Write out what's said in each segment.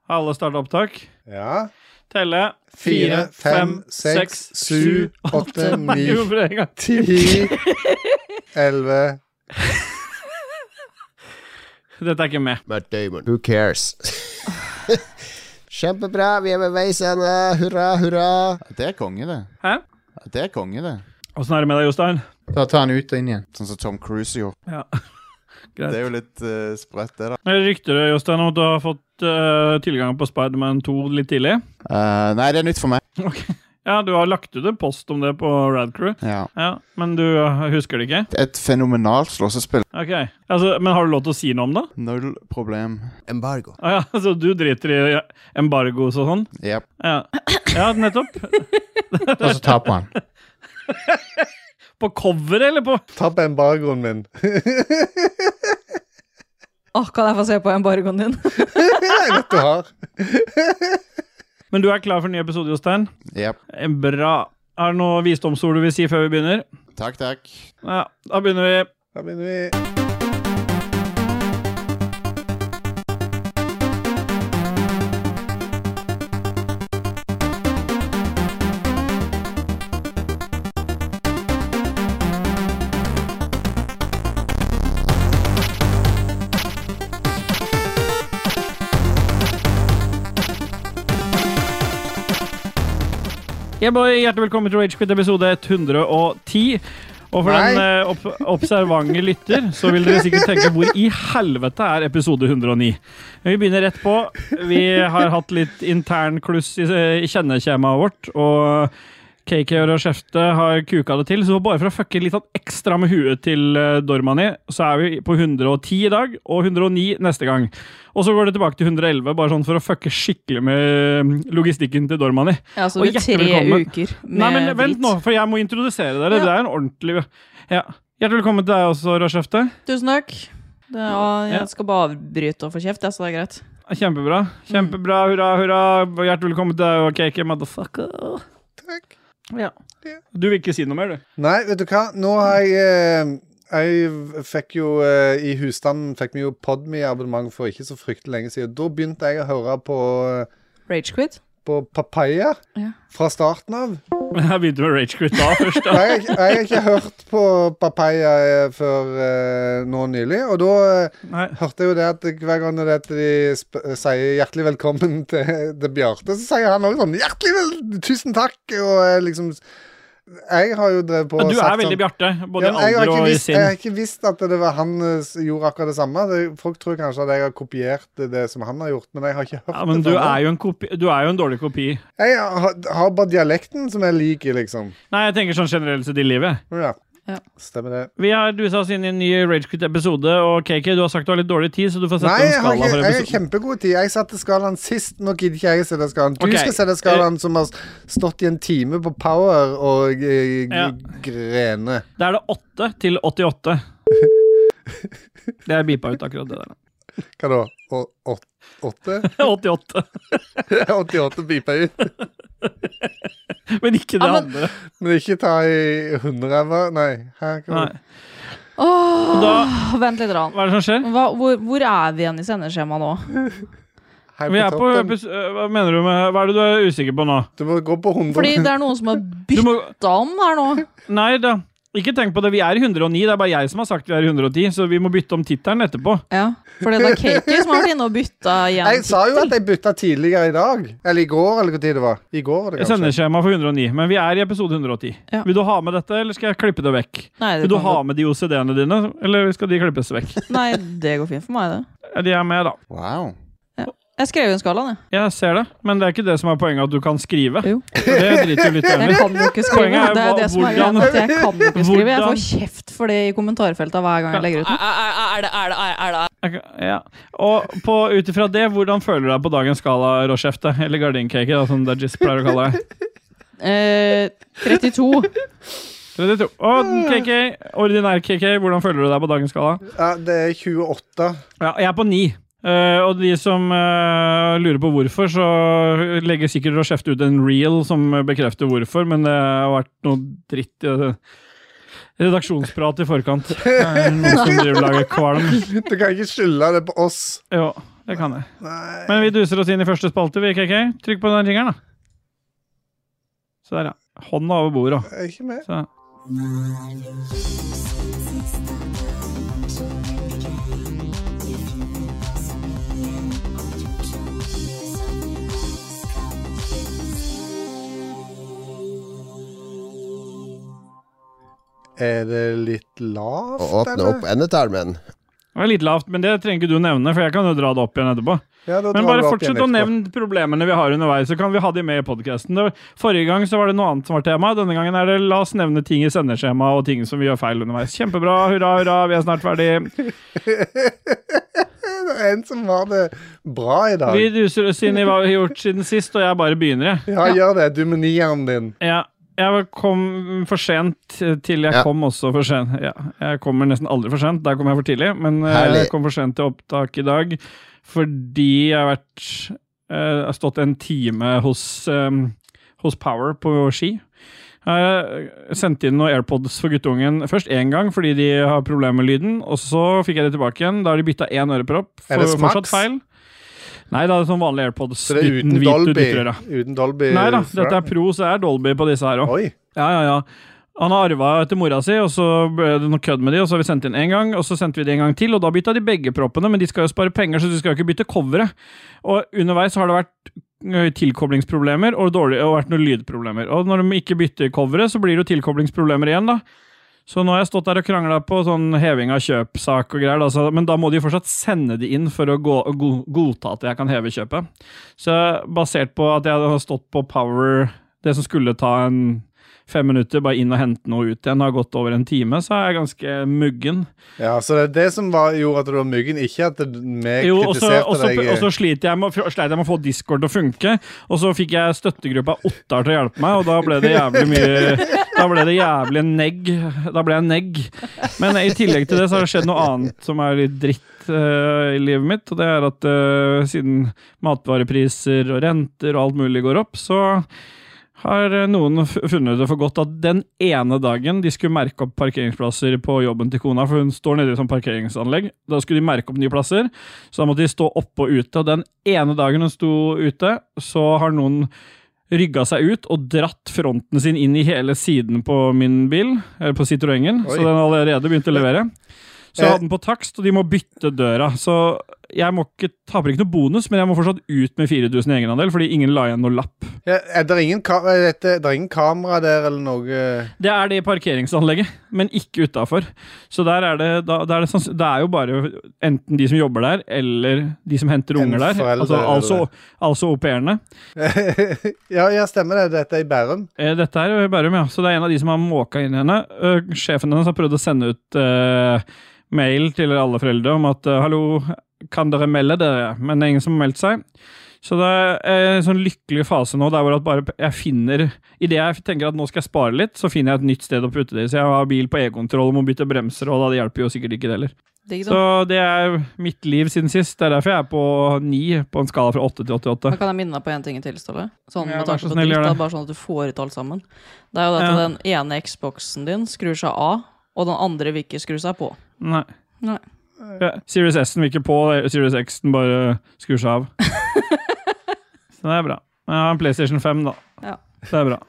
Alle starter opptak. Ja. Telle. 4, 5, 6, 7, 8, 9, 10, 11. Dette ikke med. Matt Damon. Who cares? Kjempebra, vi med veis ende. Hurra, hurra. Det konge, det. Hæ? Det konge, det. Hvordan det med deg, Jostein? Da tar han ut og inn igjen. Sånn som Tom Cruise gjorde. Ja. Greit. Det jo litt spredt, det da. Jeg rykter det, Jostein, om at du har fått tilgang på Spider-Man 2 litt tidlig. Nei, det nytt for meg. Ok. Ja, du har lagt ut en post om det på Radcrew. Ja. Men du husker det ikke? Et fenomenalt slåssespill. Ok. Altså, men har du lov til å si noe om det? Null problem. Embargo. Ja, altså du driter i embargos og sånn? Yep. Ja, nettopp. Og så taper han. På cover, eller på? Ta på embargoen min. Kan jeg få se på embargoen din? Jeg vet du har. Men du er klar for en ny episode, Jostein? Yep. Bra. Er det noe visdomsord du vil si før vi begynner? Takk. Ja, da begynner vi. Da begynner vi. Hjertelig velkommen til Rage Quit episode 110. Og for den observante lytter, så vil dere sikkert tenke hvor i helvete er episode 109. Men vi begynner rett på. Vi har hatt litt intern kluss i kjenneskjemaet vårt, og KK og Rochefte har kuka det til, så bare for å fucke litt ekstra med huet til Dormani, så er vi på 110 i dag, og 109 neste gang. Og så går det tilbake til 111, bare sånn for å fucke skikkelig med logistikken til Dormani. Ja, så det 3 uker med Nei, men vent nå, for jeg må introdusere dere. Ja. Det er en ordentlig... Ja. Hjertelig velkommen til deg også, Rochefte. Tusen takk. Jeg skal bare avbryte og få kjeft, så det er greit. Kjempebra. Kjempebra, hurra, hurra. Hjertelig velkommen til deg, og KK, motherfucker. Takk. Ja. Du vil ikke si noe mer, du? Nei, vet du hva? Nå har jeg fikk jo i husstanden fikk vi jo Podme-abonnement for ikke så fryktelig lenge siden. Da begynte jeg å høre på Rage Quit? På Papaya fra starten av. Jeg begynte med Rage Quit da først. Da. Jeg har ikke hørt på Papaya før nå nylig, og da hørte jeg jo det at hver gang de sier hjertelig velkommen til Bjarte, så sier han også sånn tusen takk, og liksom jeg har jo drevet på du er veldig Bjarte, både i alder og i sinn. Jeg har ikke visst at det var han gjorde akkurat det samme. Folk tror kanskje at jeg har kopiert det som han har gjort, men jeg har ikke hørt det. Men du er jo en dårlig kopi. Jeg har bare dialekten som jeg liker, liksom. Nei, jeg tenker sånn generelt sett i livet. Ja. Stemmer det. Vi har duset oss inn i en ny Rage Quit-episode, og KK, du har sagt du har litt dårlig tid, så du får sette en skala for episoden. Nei, jeg har kjempegod tid. Jeg satte skalaen sist. Nå gidder ikke jeg sette skalaen. Du skal sette skalaen som har stått i en time på Power og grene. Da er det 8 til 88. Det er bipa ut akkurat det der. Hva da? 8? 88. 88 bipa ut. Men ikke det andre. Men ikke ta i 100-ræva. Nei. Vent litt rann. Hva er det som skjer? Hvor er vi igjen i sendeskjema nå? Vi er på hva mener du med, hva er det du er usikker på nå? Du må gå på 100. Fordi det er noen som har byttet om her nå. Nei da. Ikke tenk på det, vi er i 109, det er bare jeg som har sagt vi er i 110, så vi må bytte om tittelen etterpå. Ja, for det er KK som har vært inne og bytta igjen. Jeg sa jo at jeg bytta tidligere i dag, eller i går, eller hva tid det var. I går var det kanskje. Jeg sender skjema for 109, men vi er i episode 110. Ja. Vil du ha med dette, eller skal jeg klippe det vekk? Nei, det vil du ha med de OCD-ene dine, eller skal de klippes vekk? Nei, det går fint for meg, det. Ja, de er med da. Wow. Jeg skrev jo en skala, jeg. Jeg ser det, men det er ikke det som er poenget at du kan skrive. Jo. Det driter jo litt enig. Jeg kan jo ikke skrive. Det er det som er greit, at jeg kan jo ikke skrive. Jeg får kjeft for det i kommentarfeltet hver gang jeg legger ut den. Ja. Og utifra det, hvordan føler du deg på dagens skala, Rochefte? Eller gardincake, da, som Dajis pleier å kalle det. 32. 32. Og KK, ordinær KK, hvordan føler du deg på dagens skala? Ja, det er 28. Ja, jeg er på 9. Og de som lurer på hvorfor, så legger sikkert Rochefte ut en reel som bekrefter hvorfor, men det har vært noe dritt i redaksjonsprat i forkant. Noen som driver lager kvalm. Du kan ikke skylde det på oss. Jo. det kan jeg. Nei. Men vi duser oss inn i første spalte, vi, KK. Trykk på den ringeren, da. Så der, ja. Hånda over bordet. Jeg er ikke med. Så. Er det litt lavt, Og åpne opp endetarmen. Det var litt lavt, men det trenger ikke du nevne, for jeg kan jo dra det opp igjen etterpå. Ja, men bare fortsett å nevne problemene vi har underveis, så kan vi ha de med i podcasten. Forrige gang så var det noe annet som var tema, denne gangen er det la oss nevne ting i sendeskjema og ting som vi gjør feil underveis. Kjempebra, hurra, hurra, vi er snart ferdig. Det er en som har det bra i dag. Vi duser oss inn i hva vi har gjort siden sist, og jeg bare begynner, jeg. Ja, gjør det. Du med nieren din. Ja. Jeg kom for sent til jeg kom også for sent. Ja, jeg kommer nesten aldri for sent, der kommer jeg for tidlig. Men jeg kom for sent til opptak i dag, fordi jeg har stått en time hos Power på ski. Jeg sendte inn noen AirPods for guttungen først en gang, fordi de har problemer med lyden, og så fikk jeg det tilbake igjen. Da har de byttet en ørepropp, for fortsatt feil. Nei, det er sånn vanlig AirPods. Så det er uten Dolby? Uten Dolby? Nei da, dette er Pro, så er Dolby på disse her også. Oi. Ja. Han har arvet etter mora si, og så ble det noe kødd med de, og så har vi sendt inn en gang, og så sendte vi det en gang til, og da bytta de begge proppene, men de skal jo spare penger, så de skal jo ikke bytte coveret. Og underveis har det vært tilkoblingsproblemer, og vært noen lydproblemer. Og når de ikke bytter coveret, så blir det jo tilkoblingsproblemer igjen da. Så nå har jeg stått der og kranglet på sånn heving av kjøpsak og greier, altså, men da må de fortsatt sende det inn for å godta at jeg kan heve kjøpet. Så basert på at jeg hadde stått på Power, det som skulle ta 5 minutter, bare inn og hente noe ut igjen, har gått over en time, så er jeg ganske muggen. Ja, så det er det som gjorde at du var muggen, ikke at vi kritiserte deg. Og så sleit jeg med å få Discord til å funke, og så fikk jeg støttegruppa Ottar til å hjelpe meg, og da ble det jævlig negg. Da ble jeg negg. Men i tillegg til det så har det skjedd noe annet som er litt dritt i livet mitt, og det er at siden matvarepriser og renter og alt mulig går opp, så har noen funnet det for godt at den ene dagen de skulle merke opp parkeringsplasser på jobben til kona, for hun står nede i sånn parkeringsanlegg, da skulle de merke opp nye plasser, så da måtte de stå oppe og ute, og den ene dagen hun sto ute, så har noen rygget seg ut og dratt fronten sin inn i hele siden på min bil, eller på Citroengen, så den allerede begynte å levere. Så jeg hadde den på takst, og de må bytte døra. Så jeg taper ikke noe bonus, men jeg må fortsatt ut med 4000 i egenandel, fordi ingen la igjen noe lapp. Ja, er det ingen kamera der, eller noe? Det er det i parkeringsanlegget, men ikke utenfor. Så der er det er jo bare enten de som jobber der, eller de som henter unger der. Altså au-pairene. Ja, stemmer det. Dette er i Bærum. Dette er i Bærum, ja. Så det er en av de som har måka inn i henne. Sjefen hennes har prøvd å sende ut mail til alle foreldre om at hallo, kan dere melde dere? Men det er ingen som har meldt seg. Så det er en sånn lykkelig fase nå, der hvor at bare jeg finner, i det jeg tenker at nå skal jeg spare litt, så finner jeg et nytt sted å putte det. Så jeg har bil på e-kontroll og må bytte bremser, og det hjelper jo sikkert ikke det heller. Så det er mitt liv siden sist. Det er derfor jeg er på 9 på en skala fra 8 til 88. Men kan jeg minne deg på en ting til, Ståle? Sånn med tanke på dritt, bare sånn at du får ut alt sammen. Det er jo det at den ene Xboxen din skrur seg av, og den andre vil ikke skru seg på. Nei. Ja, Series S-en vil ikke på, Series X-en bare skrur seg av. Så det er bra. Jeg har en PlayStation 5 da. Ja. Det er bra.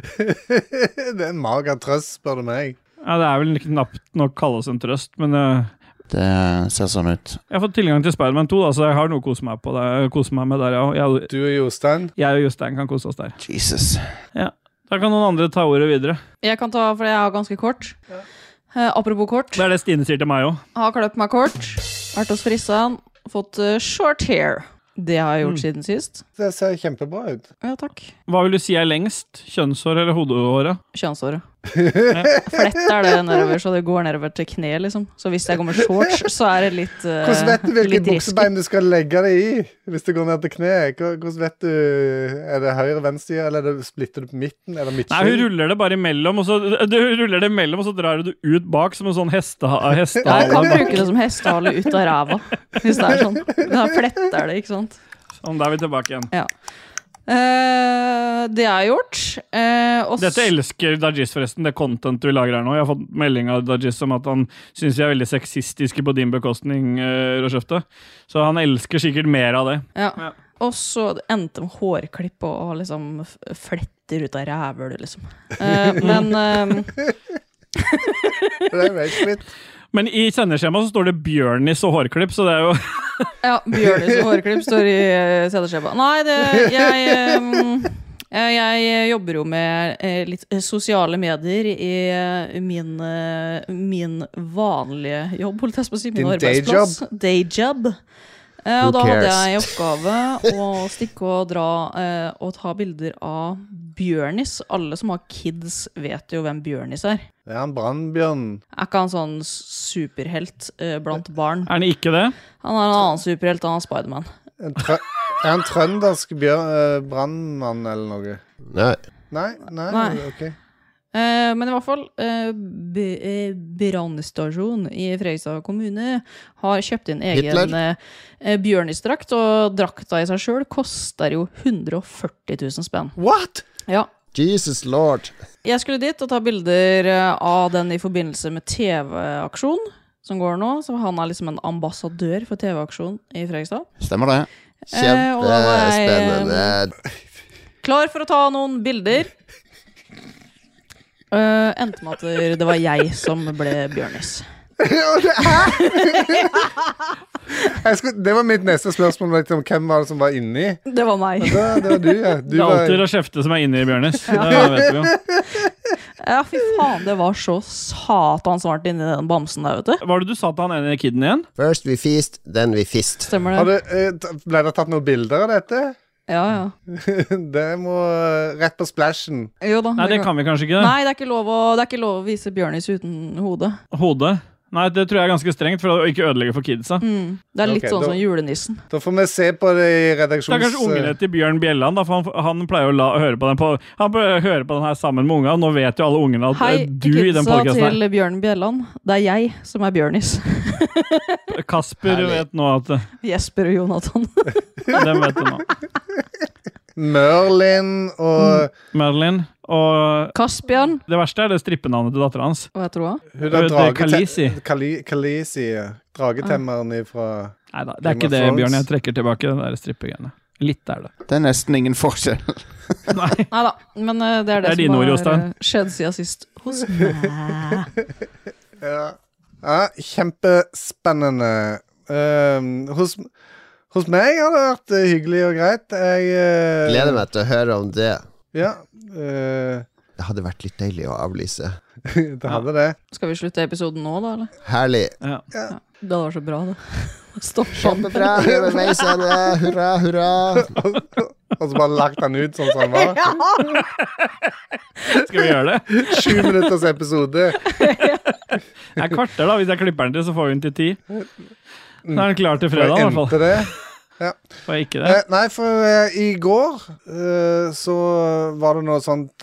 Det er en mager trøst, spør du meg. Ja, det er vel knapt nok å kalle oss en trøst, men det ser sånn ut. Jeg har fått tilgang til Spider-Man 2, da, så jeg har noe å kose meg på. Kose meg med der, ja. Du og Jostein? Jeg og Jostein kan kose oss der. Jesus. Ja. Da kan noen andre ta ordet videre. Jeg kan ta, for jeg har ganske kort. Apropos kort. Det er det Stine sier til meg også. Har kløpt meg kort. Vært hos frissan. Fått short hair. Det har jeg gjort siden sist. Det ser kjempebra ut. Ja, takk. Hva vil du si er lengst? Kjønnshår eller hodehåret? Kjønnshåret. Flett er det nedover, så det går nedover til kne, liksom. Så hvis jeg går med shorts, så er det litt hvordan vet du hvilket buksebein du skal legge det i? Hvis det går ned til kne? Hvordan vet du? Er det høyre, venstre, eller splitter du på midten? Er det midtskjul? Nei, hun ruller det bare imellom, og så drar du det ut bak som en sånn hestehale. Jeg kan bruke det som hestehale ut av ræva, hvis det er sånn. Da fletter det, ikke sant? Sånn, da er vi tilbake igjen. Ja. Det har jeg gjort. Dette elsker Dajis forresten, det content du lager her nå. Jeg har fått melding av Dajis om at han synes jeg er veldig sexistiske på din bekostning, Røsjøfte. Så han elsker sikkert mer av det. Ja. Og så endte med hårklipp og liksom fletter ut av rævøl, liksom. Men Det er veldig Men i sendeskjema så står det Bjørnis og hårklipp, så det er jo Ja, Bjørnis og hårklipp står i sendeskjema. Nei, jeg jobber jo med litt sosiale medier i min vanlige jobb, holdt jeg på å si, min arbeidsplass. Dayjob. Og da hadde jeg i oppgave å stikke og dra og ta bilder av Bjørnis. Alle som har kids vet jo hvem Bjørnis er. Det er en brannbjørn. Er ikke han sånn superhelt blant barn? Er han ikke det? Han er en annen superhelt, han er Spiderman. Er han trøndersk brannmann eller noe? Nei, ok. Men i hvert fall brannstasjon i Fredrikstad kommune har kjøpt inn egen bjørnisdrakt, og drakta i seg selv koster jo 140 000 spenn. What? Ja. Jesus Lord. Jeg skulle dit og ta bilder av den i forbindelse med TV-aksjon som går nå, så han er liksom en ambassadør for TV-aksjon i Fredrikstad. Stemmer det? Kjempespennende. Klar for å ta noen bilder. Endte med at det var jeg som ble Bjørnis. Det var mitt neste spørsmål, hvem var det som var inni? Det var meg. Det var du, ja. Det er alltid Røsjøfte som er inne i Bjørnis. Ja. Det vet vi jo. Ja, fy faen, det var så satans varmt inni den bamsen der, vet du. Hva var det du sa til han ene kidden igjen? First we feast, then we fist. Stemmer det? Ble det tatt noen bilder av dette? Ja. Det må rett på splashen. Jo da. Nei, det kan vi kanskje ikke. Nei, det er ikke lov å vise Bjørnis uten hode. Hode? Nei, det tror jeg er ganske strengt for å ikke ødelegge for kidsa. Det er litt sånn som julenissen. Da får vi se på det i redaksjons... Det er kanskje ungene til Bjørn Bjelland, da, for han pleier å høre på den han pleier å høre på den her sammen med ungene. Nå vet jo alle ungene at du i den podcasten her. Hei, kidsa til Bjørn Bjelland. Det er jeg som er Bjørnis. Kasper vet nå at Jesper og Jonathan. Den vet du nå. Merlin og Kaspian. Det verste er det strippenavnet til datteren hans. Hva jeg tror Khaleesi. Khaleesi, dragetemmeren ifra... Neida, det er ikke det, Bjørn. Jeg trekker tilbake den der strippegreiene. Litt er det. Det er nesten ingen forskjell. Neida, men det er det som har skjedd siden sist hos meg. Ja, kjempespennende. Hos meg har det vært hyggelig og greit. Jeg gleder meg til å høre om det. Ja. Det hadde vært litt deilig å avlyse. Det hadde det. Skal vi slutte episoden nå, da, eller? Herlig. Ja. Det var så bra, det. Kjempebra. Hurra, hurra. Og så bare lagt den ut sånn som han var. Skal vi gjøre det? 7 minutters episode. Jeg kvarter da, hvis jeg klipper den til, så får vi den til 10. Så er den klar til fredag, i hvert fall. Det. Ja. Var ikke det? Nei, for i går så var det noe sånt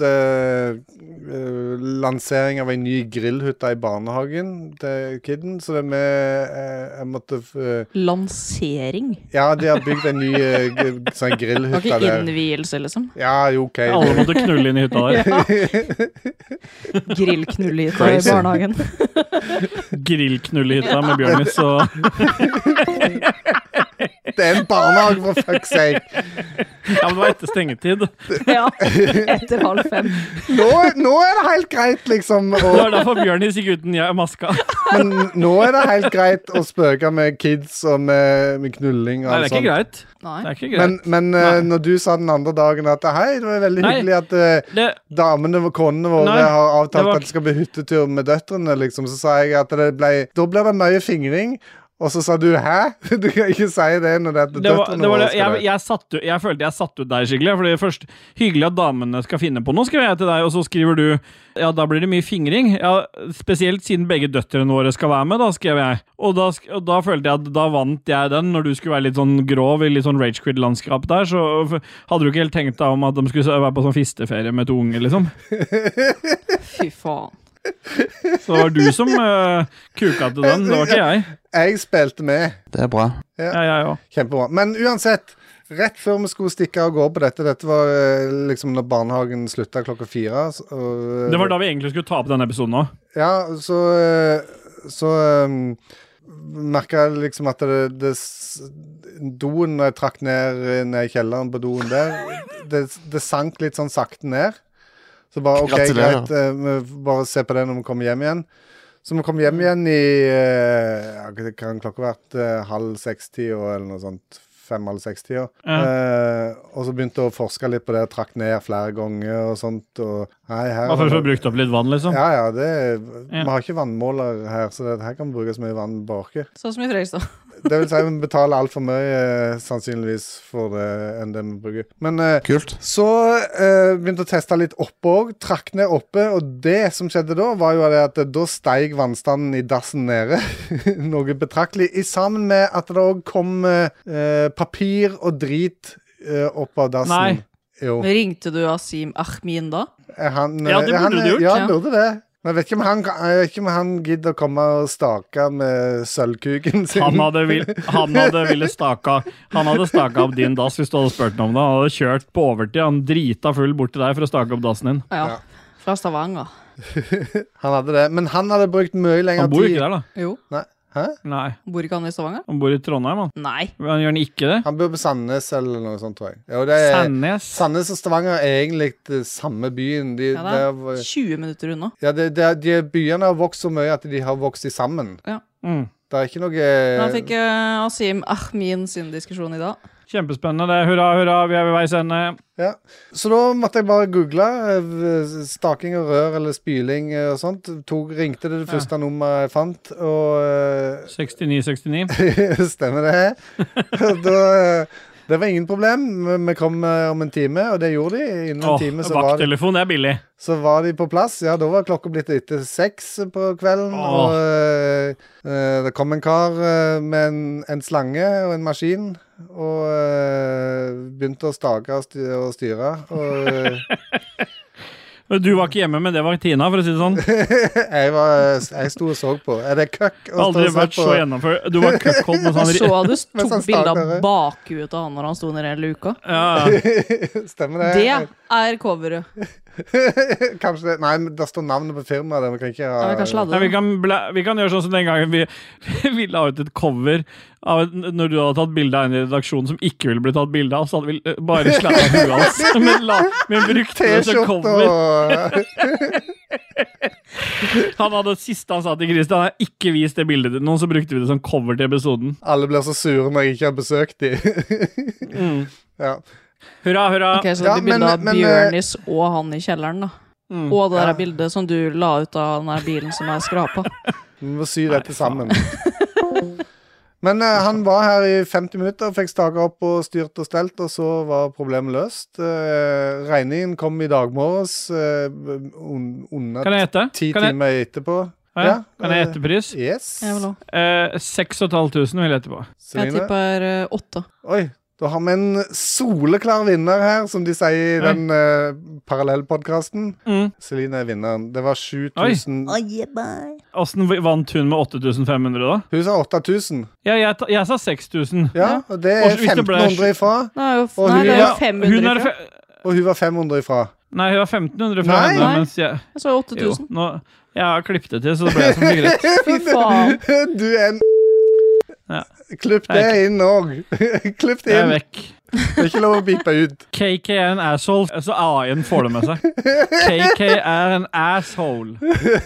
lansering av en ny grillhytte i barnehagen til kidden, så det med jeg måtte lansering? Ja, de har bygd en ny sånn grillhytte der. Det var ikke innvielse, liksom? Ja, jo, ok. Alle måtte knulle inn i hytta der. Ja. Grillknullehytta i barnehagen. Grillknullehytta med Bjørnis og Det er en barnehage, for fuck's sake. Ja, men det var etter stengetid. Ja, etter 4:30. Nå er det helt greit, liksom. Det var derfor Bjørnis gikk uten maska. Men nå er det helt greit å spøke med kids og med knulling. Nei, det er ikke greit. Nei. Det er ikke greit. Men når du sa den andre dagen at hei, det var veldig hyggelig at konene våre har avtalt at det skal bli hyttetur med døtrene, liksom, så sa jeg at da blir det mye fingring. Og så sa du, hæ? Du kan ikke si det når det er døtrene våre skal det. Jeg følte jeg satt ut deg skikkelig, fordi først, hyggelig at damene skal finne på noe, skrev jeg til deg, og så skriver du, ja, da blir det mye fingring. Ja, spesielt siden begge døtrene våre skal være med, da, skrev jeg. Og da følte jeg at da vant jeg den, når du skulle være litt sånn grov i litt sånn Rage Quit-landskap der, så hadde du ikke helt tenkt deg om at de skulle være på sånn fisteferie med 2 unger, liksom. Fy faen. Så det var du som kuka til den, det var ikke jeg. Jeg spilte med. Det er bra. Ja, jeg også. Kjempebra. Men uansett, rett før vi skulle stikke og gå på dette var liksom når barnehagen sluttet 4:00. Det var da vi egentlig skulle ta opp denne episoden også. Ja, så merket jeg liksom at doen, når jeg trakk ned I kjelleren på doen der, det sank litt sånn sakte ned. Så bare, ok, greit, vi bare se på det når vi kommer hjem igjen. Så vi kom hjem igjen det kan klokka vært 5:30 eller noe sånt, 5:30. Og så begynte jeg å forske litt på det, trakk ned flere ganger og sånt. Og, Hvorfor har du brukt opp litt vann, liksom? Ja, vi har ikke vannmåler her, så her kan vi bruke så mye vann vi bare. Sånn som I Fredrikstad. Det vil si, vi betaler alt for mye, sannsynligvis, for det enn det vi bruker. Men Kult. så begynte jeg å teste litt oppe også, trakk ned oppe, og det som skjedde da, var jo det at da steig vannstanden I dassen nede, noe betraktelig, I sammen med at det også kom papir og drit opp av dassen. Nei. Jo. Ringte du Asim Ahmin da? Ja, det burde du gjort. Ja, han burde det. Men jeg vet ikke om han gidder å komme og stake med sølvkuken sin. Han hadde staka opp din dass hvis du hadde spurt noe om det. Han hadde kjørt på overtid, han drita full bort til deg for å stake opp dassen din. Ja, fra Stavanger. Han hadde det, men han hadde brukt mye lengre tid. Han bor ikke der da. Jo. Nei. Hæ? Nei. Bor ikke han I Stavanger? Han bor I Trondheim, han. Nei. Han gjør han ikke det? Han bor på Sandnes eller noe sånt, tror jeg. Jo, Sandnes og Stavanger egentlig det samme byen. Det 20 minutter unna. Ja, de byene har vokst så mye at de har vokst sammen. Ja. Det ikke noe... Da fikk Asim Ahmin sin diskusjon I dag. Kjempespennende det. Hurra, vi ved veis ende. Ja, så da måtte jeg bare google staking og rør eller spyling og sånt. Ringte det første nummeret jeg fant, og... 6969. Stemmer det. Det var ingen problem. Vi kom om en time, og det gjorde de. Innen en time så vakttelefon, det billig. Så var de på plass. Ja, da var klokka blitt etter 6 på kvelden, og det kom en kar med en slange og en maskin, og begynte å stake og styre, Du var ikke hjemme, men det var Tina, for å si det sånn. Jeg sto og så på. Det køkk? Aldri vært så gjennomført. Du var køkkholdt med sånn... Jeg så du tok bilder av bakhuet av han når han sto nede I hele uka. Ja. Stemmer det? Det coveret. Kanskje det. Nei, men det står navnet på firmaet. Vi kan ikke ha... vi kan gjøre sånn som den gangen vi la ut et cover av når du hadde tatt bilde av en I redaksjonen som ikke ville bli tatt bilde av, så hadde vi bare slattet huet hans. Men brukte det som cover. Han hadde siste han sa til Christian, han hadde ikke vist det bildet til noen, så brukte vi det som cover til episoden. Alle blir så sure når jeg ikke har besøkt dem. Ja. Hurra. Ok, så det blir bildet av Bjørnis og han I kjelleren da. Og det der bildet som du la ut av den der bilen som skrapet. Vi må sy dette sammen. Men han var her I 50 minutter, fikk staket opp og styrt og stelt, og så var problemet løst. Regningen kom I dag morges, under 10 timer etterpå. Ja. Kan jeg etterpris? Yes. Jeg vil også. 6.500 vil jeg etterpå. Jeg tipper 8. Oi, da har vi en soleklar vinner her, som de sier I den parallellpodcasten. Celine vinneren. Det var 7.000. Hvordan vant hun med 8.500 da? Hun sa 8.000. Ja, jeg sa 6.000. Ja, og det 1500 ifra. Nei, det jo 500 ifra. Og hun var 500 ifra. Nei, hun var 1500 fra henne, mens jeg sa 8.000. Jeg har klippet det til, så det ble jeg som fikk rett. Fy faen. Du en... Klipp det inn også. Klipp det inn. Jeg er vekk. Det ikke lov å bipe ut. KK en asshole, så A-en får det med seg. KK en asshole.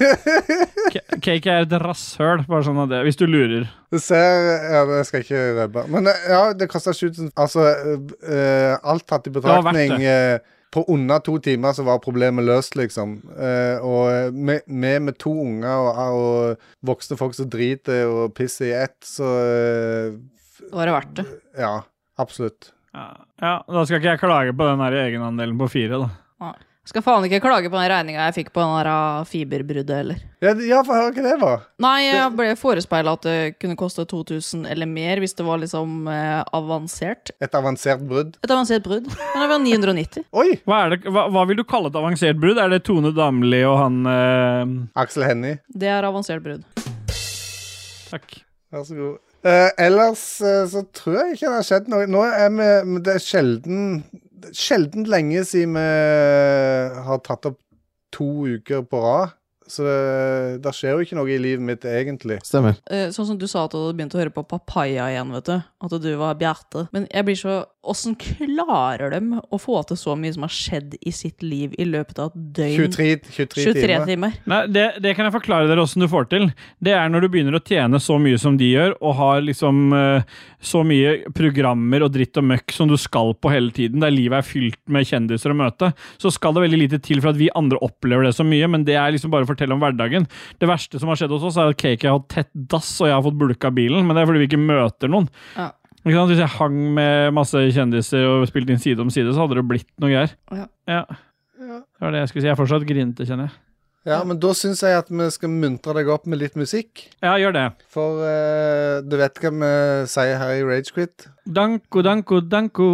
KK et rasshøl, bare sånn av det, hvis du lurer. Du ser, det skal jeg ikke røpe. Men ja, det kostet 7.000. Altså, alt tatt I betraktning... På under 2 timer så var problemet løst, liksom. Og med 2 unger og voksne folk som driter og pisser I ett, så... var det verdt det. Ja, absolutt. Ja, da skal ikke jeg klage på den her egenandelen på 4, da. Skal faen ikke klage på den regningen jeg fikk på den her fiberbruddet, eller? Ja, for hør hva det var. Nei, jeg ble forespeilet at det kunne koste 2.000 eller mer hvis det var liksom avansert. Et avansert brudd? Et avansert brudd. Men det var 990. Oi! Hva vil du kalle et avansert brudd? Er det Tone Damli og han... Aksel Hennie. Det avansert brudd. Takk. Vær så god. Ellers så tror jeg ikke det har skjedd noe. Nå det er sjelden lenge siden vi har tatt opp 2 uker på rad. Så det skjer jo ikke noe i livet mitt egentlig. Stemmer. Sånn som du sa at du hadde begynt å høre på Papaya igjen, vet du. At du var Bjarte. Men jeg blir så... Hvordan klarer de å få til så mye som har skjedd i sitt liv i løpet av et døgn? 23 timer. Nei, det kan jeg forklare dere hvordan du får til. Det er når du begynner å tjene så mye som de gjør, og har liksom så mye programmer og dritt og møkk som du skal på hele tiden, der livet er fylt med kjendiser å møte, så skal det veldig lite til for at vi andre opplever det så mye, men det er liksom bare å fortelle om hverdagen. Det verste som har skjedd hos oss er at Cake har hatt tett dass, og jeg har fått bulka bilen, men det er fordi vi ikke møter noen. Ja. Hvis jeg hang med masse kjendiser og spilte inn side om side, så hadde det blitt noe greier. Ja. Det var det jeg skulle si. Jeg er fortsatt grinte, kjenner jeg. Ja, men da synes jeg at vi skal muntre deg opp med litt musikk. Ja, gjør det. For du vet hva vi sier her i Rage Quit? Danko, danko, danko.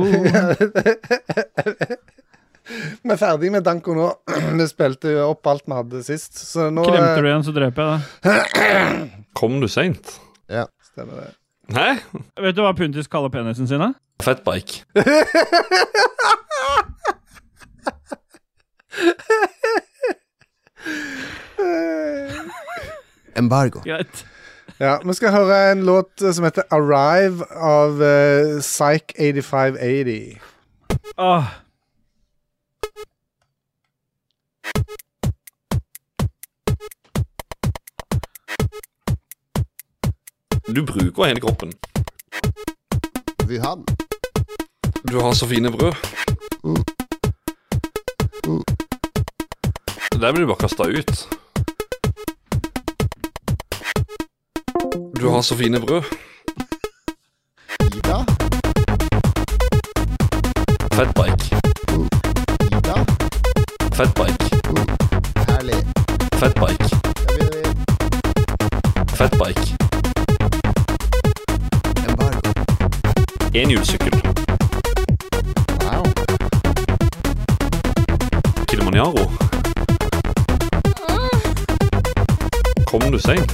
Vi er ferdig med Danko nå. Vi spilte jo opp alt vi hadde sist. Så nå... Kremter du igjen, så dreper jeg deg. Kom du sent? Ja, stemmer det. Hæ? Vet du hva Puntis kaller penisen sin da? Fettbike. Embargo. Greit. Ja, vi skal høre en låt som heter Arrive av Psych 8580. Du bruker hele kroppen. Wuhan. Du har så fine brød. Der blir du bare kastet ut. Du har så fine brød. Ida. Fettbike. Ida. Fettbike. Herlig. Fettbike. Fettbike. Embargo. Enhjulssykkel. Wow. Kilimanjaro. Kom du sent?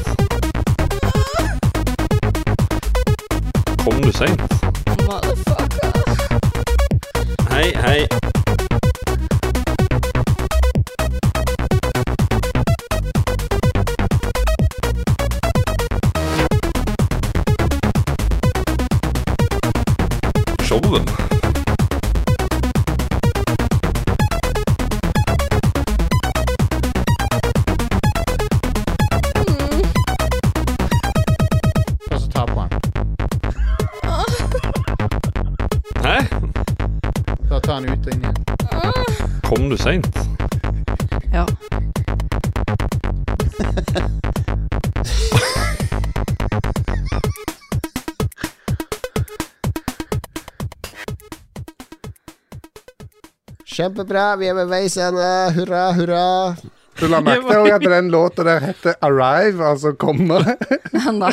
Kom du sent? Motherfucker. Hei, hei. Showen. Og så ta på han. Hæ? Da tar han ut og inn igjen. Kom du sent? Ja. Kjempebra, vi er ved veis ende. Hurra, hurra. Du la merke til også at den låten der heter Arrive, altså komme. Nei.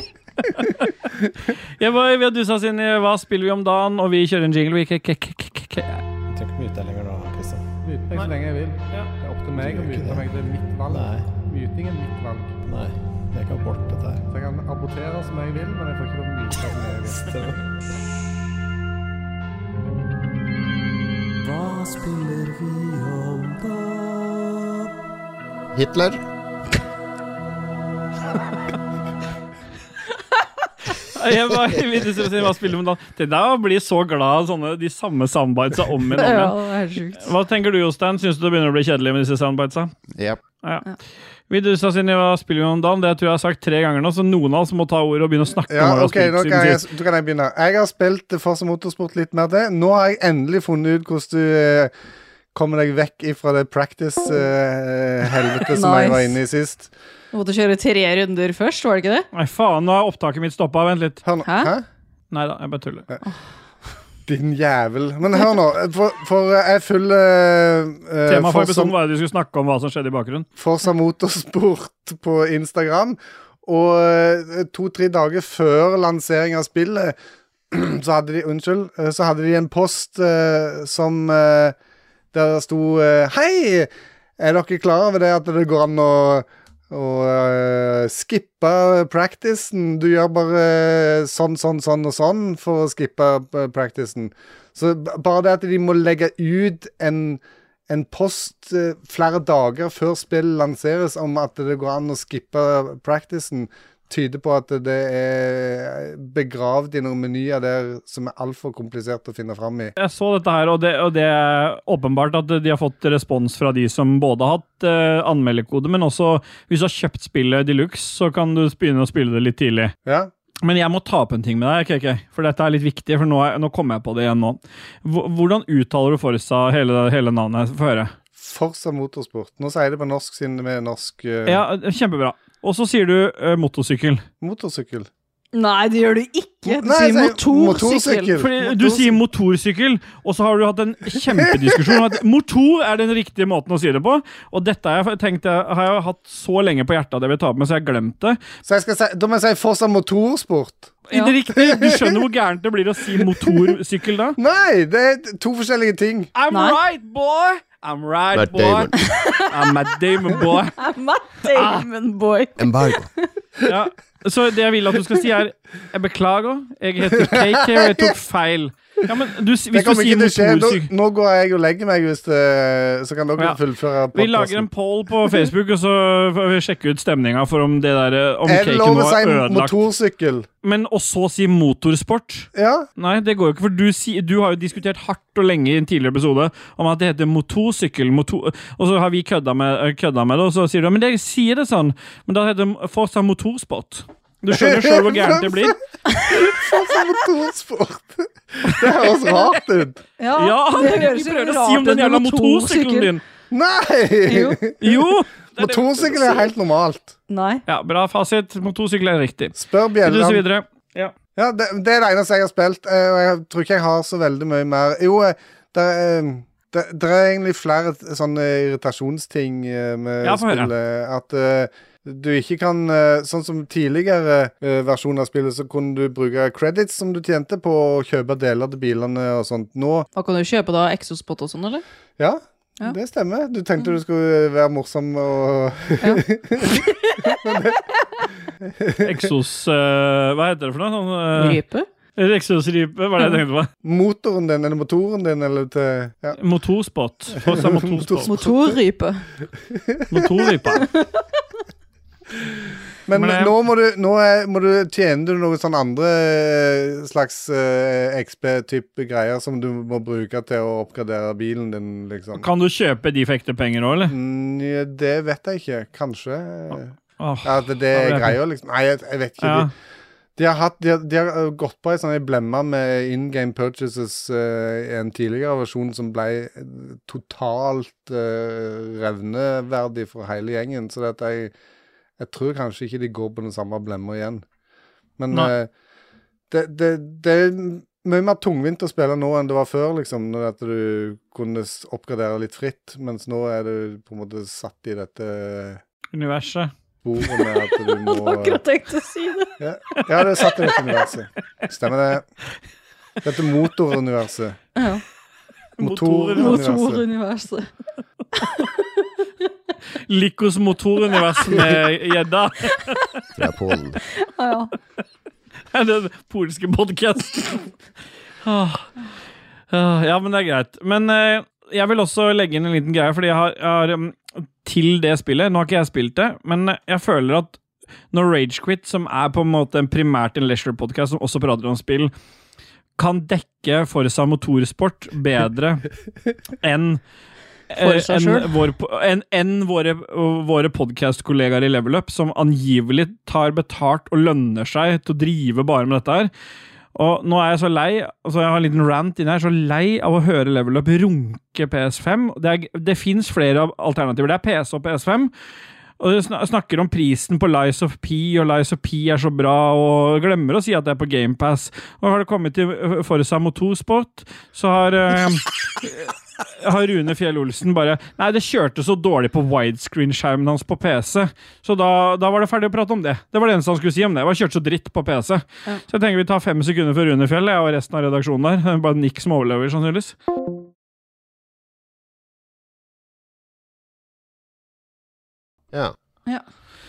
Vi har dusa oss inn i Hva spiller vi om dagen, og vi kjører en jingle. Jeg trenger ikke mute lenger nå, Kristian. Mute meg så lenge jeg vil. Det er opp til meg å mute meg, det er mitt valg. Nei. Muting er mitt valg. Nei, jeg kan bort dette her. Så jeg kan abortere som jeg vil, men jeg får ikke lov å mute som jeg vil. Hva spiller vi om da? Hitler. Hva spiller vi om dagen? Det der blir så glad av de samme soundbitesa om igjen. Ja, det er sjukt. Hva tenker du, Jostein? Synes du det begynner å bli kjedelig med disse soundbitesa? Yep. Ja. Vi dusa oss inn i Hva spiller vi om dagen? Det tror jeg har sagt 3 ganger nå, så noen av oss må ta ordet og begynne å snakke om hva ok, nå kan jeg begynne. Jeg har spilt Forza Motorsport litt mer til. Nå har jeg endelig funnet ut hvordan du kommer deg vekk ifra det practice-helvete som jeg var inne i sist. Du måtte kjøre 3 runder først, var det ikke det? Nei, faen, nå har opptaket mitt stoppet. Vent litt. Hæ? Neida, jeg bare tuller. Din jævel. Men hør nå, for jeg følger Tema for episoden var at vi skulle snakke om hva som skjedde i bakgrunnen. Forza Motorsport på Instagram, og 2-3 dager før lansering av spillet, så hadde de en post som der det sto hei, er dere klar over det at det går an å Og skippe practicen. Du gjør bare sånn og sånn for å skippe practicen. Så bare det at de må legge ut en post flere dager før spillet lanseres om at det går an å skippe practicen, tyder på at det er begravd i noen menyer der som er alt for komplisert å finne frem i. Jeg så dette her, og det er åpenbart at de har fått respons fra de som både har hatt anmelderkode, men også hvis du har kjøpt spillet Deluxe, så kan du begynne å spille det litt tidlig. Ja. Men jeg må ta opp en ting med deg, KK, for dette er litt viktig, for nå kommer jeg på det igjen nå. Hvordan uttaler du Forza hele navnet? Få høre. Forza Motorsport. Nå sier jeg det på norsk siden med norsk... Ja, kjempebra. Og så sier du motorsykkel. Motorsykkel. Nei, det gjør du ikke. Du Nei, sier motorsykkel. Fordi du sier motorsykkel, og så har du hatt en kjempediskusjon om at motor er den riktige måten å si det på. Og dette har jeg hatt så lenge på hjertet at jeg vil ta opp med, så jeg har glemt det. Så da må jeg si Forza Motorsport. Ja. Det er riktig. Du skjønner hvor gærent det blir å si motorsykkel da? Nei, det er to forskjellige ting. I'm right, boy! I'm right, boy. I'm Matt Damon, boy. I'm Matt Damon, boy. Embargo. Ja, så det jeg vil at du skal si er, jeg beklager, jeg heter KK, og jeg tok feil. Ja, men hvis du sier motorsykkel... Nå går jeg og legger meg, så kan dere fullføre podcasten. Vi lager en poll på Facebook, og så får vi sjekke ut stemningen for om det der, om caken nå er si ødelagt. Motorsykkel. Men og så si motorsport? Ja. Nei, det går jo ikke, for du har jo diskutert hardt og lenge i en tidligere episode om at det heter motorsykkel, og så har vi kødda med det, og så sier du, men det sier det sånn, men da heter det Forza Motorsport. Du skjønner selv hvor gærent det blir. Forza Motorsport. Det høres rart ut. Ja, vi prøver å si om den jævla motorsykkelen din. Nei! Jo! Motorsykkel er helt normalt. Nei. Ja, bra fasit. Motorsykkel er riktig. Spør Bjelland. Ja, det er det eneste jeg har spilt, og jeg tror ikke jeg har så veldig mye mer. Jo, det er egentlig flere sånne irritasjonsting med spillet. At du ikke kan, sånn som tidligere versjoner av spillet, så kunne du bruke credits som du tjente på å kjøpe deler til bilene og sånt. Nå... Hva kan du kjøpe da? Exospot og sånn, eller? Ja, det stemmer. Du tenkte du skulle være morsom og... Exos... hva heter det for noe? Rype? Exos-rype, hva er det jeg tenkte på? Motoren din, eller motoren din, eller til... Ja. Motorspot. Motorrype. Motorrype. Men nå må du tjene noen sånne andre slags XP-type greier som du må bruke til å oppgradere bilen din, liksom. Kan du kjøpe de for ekte penger også, eller? Det vet jeg ikke. Kanskje. Det er greier, liksom. Nei, jeg vet ikke. Ja. De har gått på en sånn blemma med in-game purchases i en tidligere versjon som ble totalt revneverdig for hele gjengen, så dette jeg tror kanskje ikke de går på den samme blemmer igjen. Men det er mye mer tungvint å spille nå enn det var før, liksom, når at du kunne oppgradere litt fritt, mens nå er du på en måte satt i dette universet. Bordet med at du må... Akkurat tenkte å si det. Ja, det er satt i dette universet. Stemmer det? Dette motoruniverset. Ja. Motoruniverset. Likos motorunivers med gjedda. Fra Polen. Ja. Den polske podcasten. Ja, men det er greit. Men jeg vil også legge inn en liten greie, fordi jeg har til det spillet, nå har ikke jeg spilt det, men jeg føler at når Ragequit, som er på en måte primært en leisure-podcast som også prater om spill, kan dekke Forza Motorsport bedre enn våre podcast-kollegaer i Level Up, som angivelig tar betalt og lønner seg til å drive bare med dette her. Og nå er jeg så lei, altså jeg har en liten rant inne her, så lei av å høre Level Up runke PS5. Det finnes flere alternativer. Det er PC og PS5. Og de snakker om prisen på Lies of P, og Lies of P er så bra, og glemmer å si at det er på Game Pass. Og har det kommet til Forza Motorsport, så har Rune Fjell Olsen bare, nei, det kjørte så dårlig på widescreen-skjermen hans på PC, så da var det ferdig å prate om det. Det var det eneste han skulle si om det. Det var kjørt så dritt på PC. Ja. Så jeg tenker vi tar 5 sekunder for Rune Fjell, og resten av redaksjonen der. Det er bare Nick som overlever, sannsynligvis. Ja.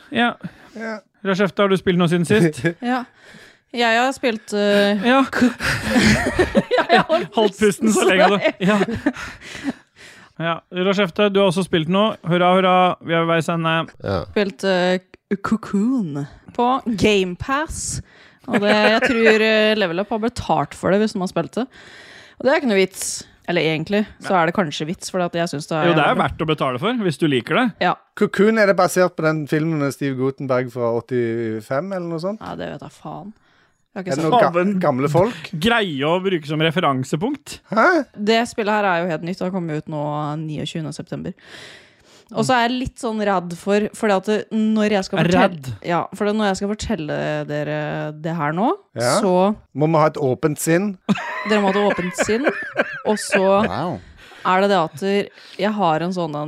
Ja. Ja. Rashefta, har du spilt noe siden sist? Ja. Jeg har spilt Ja. jeg Holdt pusten så lenge du. Ja. Ja. Rashefta, du har også spilt noe. Hurra, hurra. Vi er ved veis ende. Ja. spilt Cocoon på Game Pass. Og det, jeg tror Level Up har betalt for det hvis man har spilt det. Og det er ikke noe vits. Eller egentlig, så er det kanskje vits, for jeg synes det er... Jo, det er verdt å betale for, hvis du liker det. Ja. Cocoon, er det basert på den filmen med Steve Guttenberg fra 85, eller noe sånt? Ja, det vet jeg faen. Jeg har Er ikke det sett. noen gamle folk? Greie å bruke som referansepunkt. Hæ? Det spillet her er jo helt nytt, det har kommet ut nå 29. september. Og så er jeg litt sånn redd for at når jeg skal fortelle... Ja, for når jeg skal fortelle dere det her nå, Ja. så... Må vi ha et åpent sinn? Dere må ha et åpent sinn. Og så Wow. er det at jeg har en sånn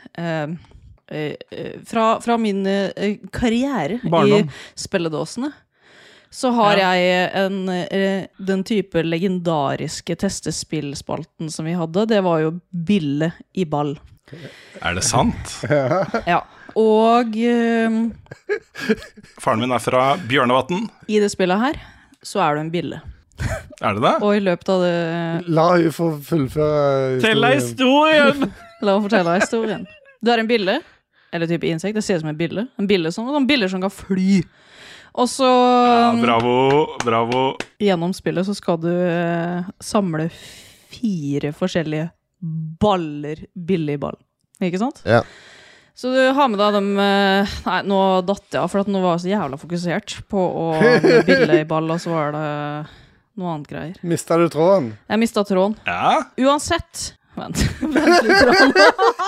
fra min karriere Barndom. i spilledåsene, så har jeg den type legendariske testespillspalten som vi hadde. Det var jo Bille i ball. Er det sant? Ja. Og Faren min er fra Bjørnevatn. i det spillet her så er du en bille. Er det det? Og i løpet av det La hun få fullføre Tell deg historien! La meg fortelle deg historien. Du er en bille, eller type insekt. Det ser ut som en bille. En bille som kan fly. Og så Ja, bravo. gjennom spillet så skal du samle 4 forskjellige baller, billig ball. Ikke sant? Ja. Så du har med deg dem Nei, nå datt jeg av, for at nå var jeg så jævla fokusert på å bille i ball, og så var det noe annet greier. Mistet du tråden? Jeg mistet tråden. Ja. Uansett. Vent litt tråden.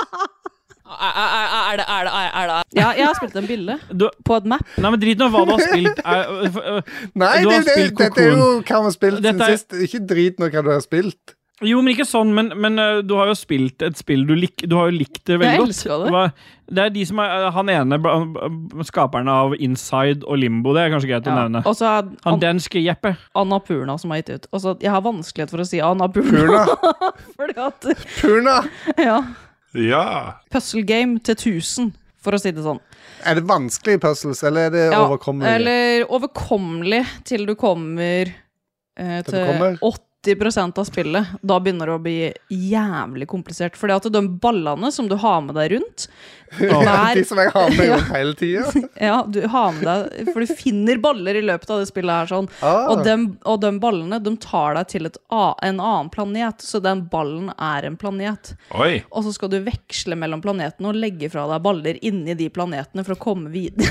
Er det? Ja, jeg har spilt en bille på et map. Nei, men drit nå hva du har spilt. Nei, Du har spilt dette er jo Cocoon. hva vi har spilt siden Dette er- sist. Ikke drit nå hva du har spilt. Jo, men ikke sånn, men du har jo spilt et spill du har jo likt det veldig Jeg godt. elsker det. Det er de som er han ene skaperne av Inside og Limbo, det er kanskje greit å Ja. nevne. Og så er Han danske Jeppe. Annapurna som har gitt ut. Og så jeg har vanskelighet for å si Annapurna. Purna. Fordi at Purna. ja. Ja. Puzzle game til 1000, for å si det sånn. Er det vanskelige puzzles, eller er det Ja, overkommelig? eller overkommelig til du kommer du til kommer? 80% av spillet. Da begynner det å bli jævlig komplisert. Fordi at de ballene som du har med deg rundt De som jeg har med jo hele tiden. Ja, du har med deg, for du finner baller i løpet av det spillet her sånn. Ah. Og de ballene, de tar deg til en annen planet, så den ballen er en planet. Oi. Og så skal du veksle mellom planetene og legge fra deg baller inni de planetene for å komme videre.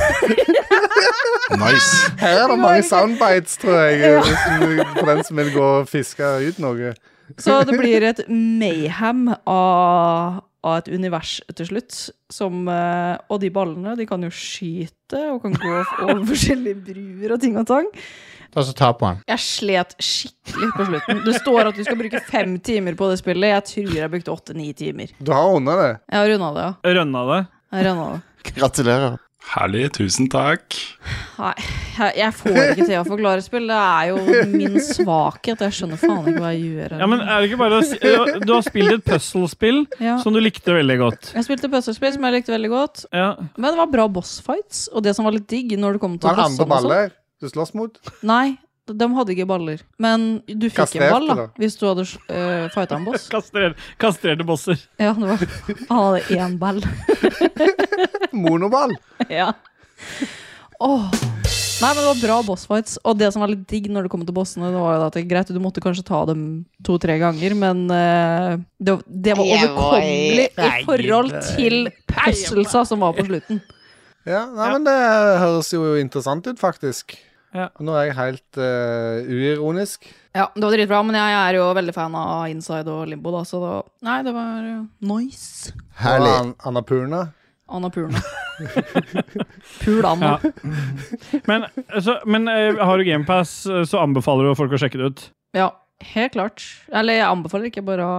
Nice. Her er det mange soundbites, tror jeg, for den som vil gå og fiske ut noe. Så det blir et mayhem av et univers til slutt, og de ballene, de kan jo skyte, og kan gå over forskjellige bruer og ting og tang. Ta så ta på den. Jeg slet skikkelig på slutten. Det står at du skal bruke 5 timer på det spillet. Jeg tror jeg brukte 8-9 timer. Du har unna det. Jeg har rundet det, ja. Rønna det. Jeg rundet det. Gratulerer. Herlig, tusen takk. Nei, jeg får ikke til å forklare spill. Det er jo min svakhet. Jeg skjønner faen ikke hva jeg gjør. Ja, men er det ikke bare du har spilt et puzzlespill Ja. som du likte veldig godt. Jeg spilte puzzlespill som jeg likte veldig godt. Ja. Men det var bra bossfights. Og det som var litt digg når du kom til Var det andre bossene og sånn. baller du slåss mot? Nei, de hadde ikke baller. Men du fikk Kastrerte, en ball da, da. hvis du hadde fightet en boss. Kastrerte bosser. Ja, det var, han hadde 1 ball. Monoball? Ja. Åh. Nei, men det var bra bossfights. Og det som var litt digg når det kom til bossene, det var jo at det er greit, du måtte kanskje ta dem 2-3 ganger, men det var overkommelig i forhold til puzzlesa som var på slutten. Ja, nei, men det høres jo interessant ut, faktisk. Ja. Nå er jeg helt uironisk. Ja, det var dritbra, men jeg er jo veldig fan av Inside og Limbo da, så nei, det var nice. Herlig. Og Annapurna. Annapurna. Pul-Anna. Ja. Men har du Game Pass, så anbefaler du folk å sjekke det ut. Ja, helt klart. Eller jeg anbefaler ikke bare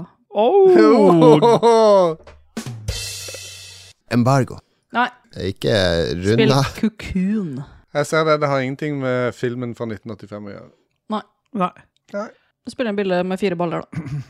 Embargo. Nei, Ikke spill runda. Cocoon. Jeg ser det har ingenting med filmen fra 1985 å gjøre. Nei. Du spiller en bilde med 4 baller da.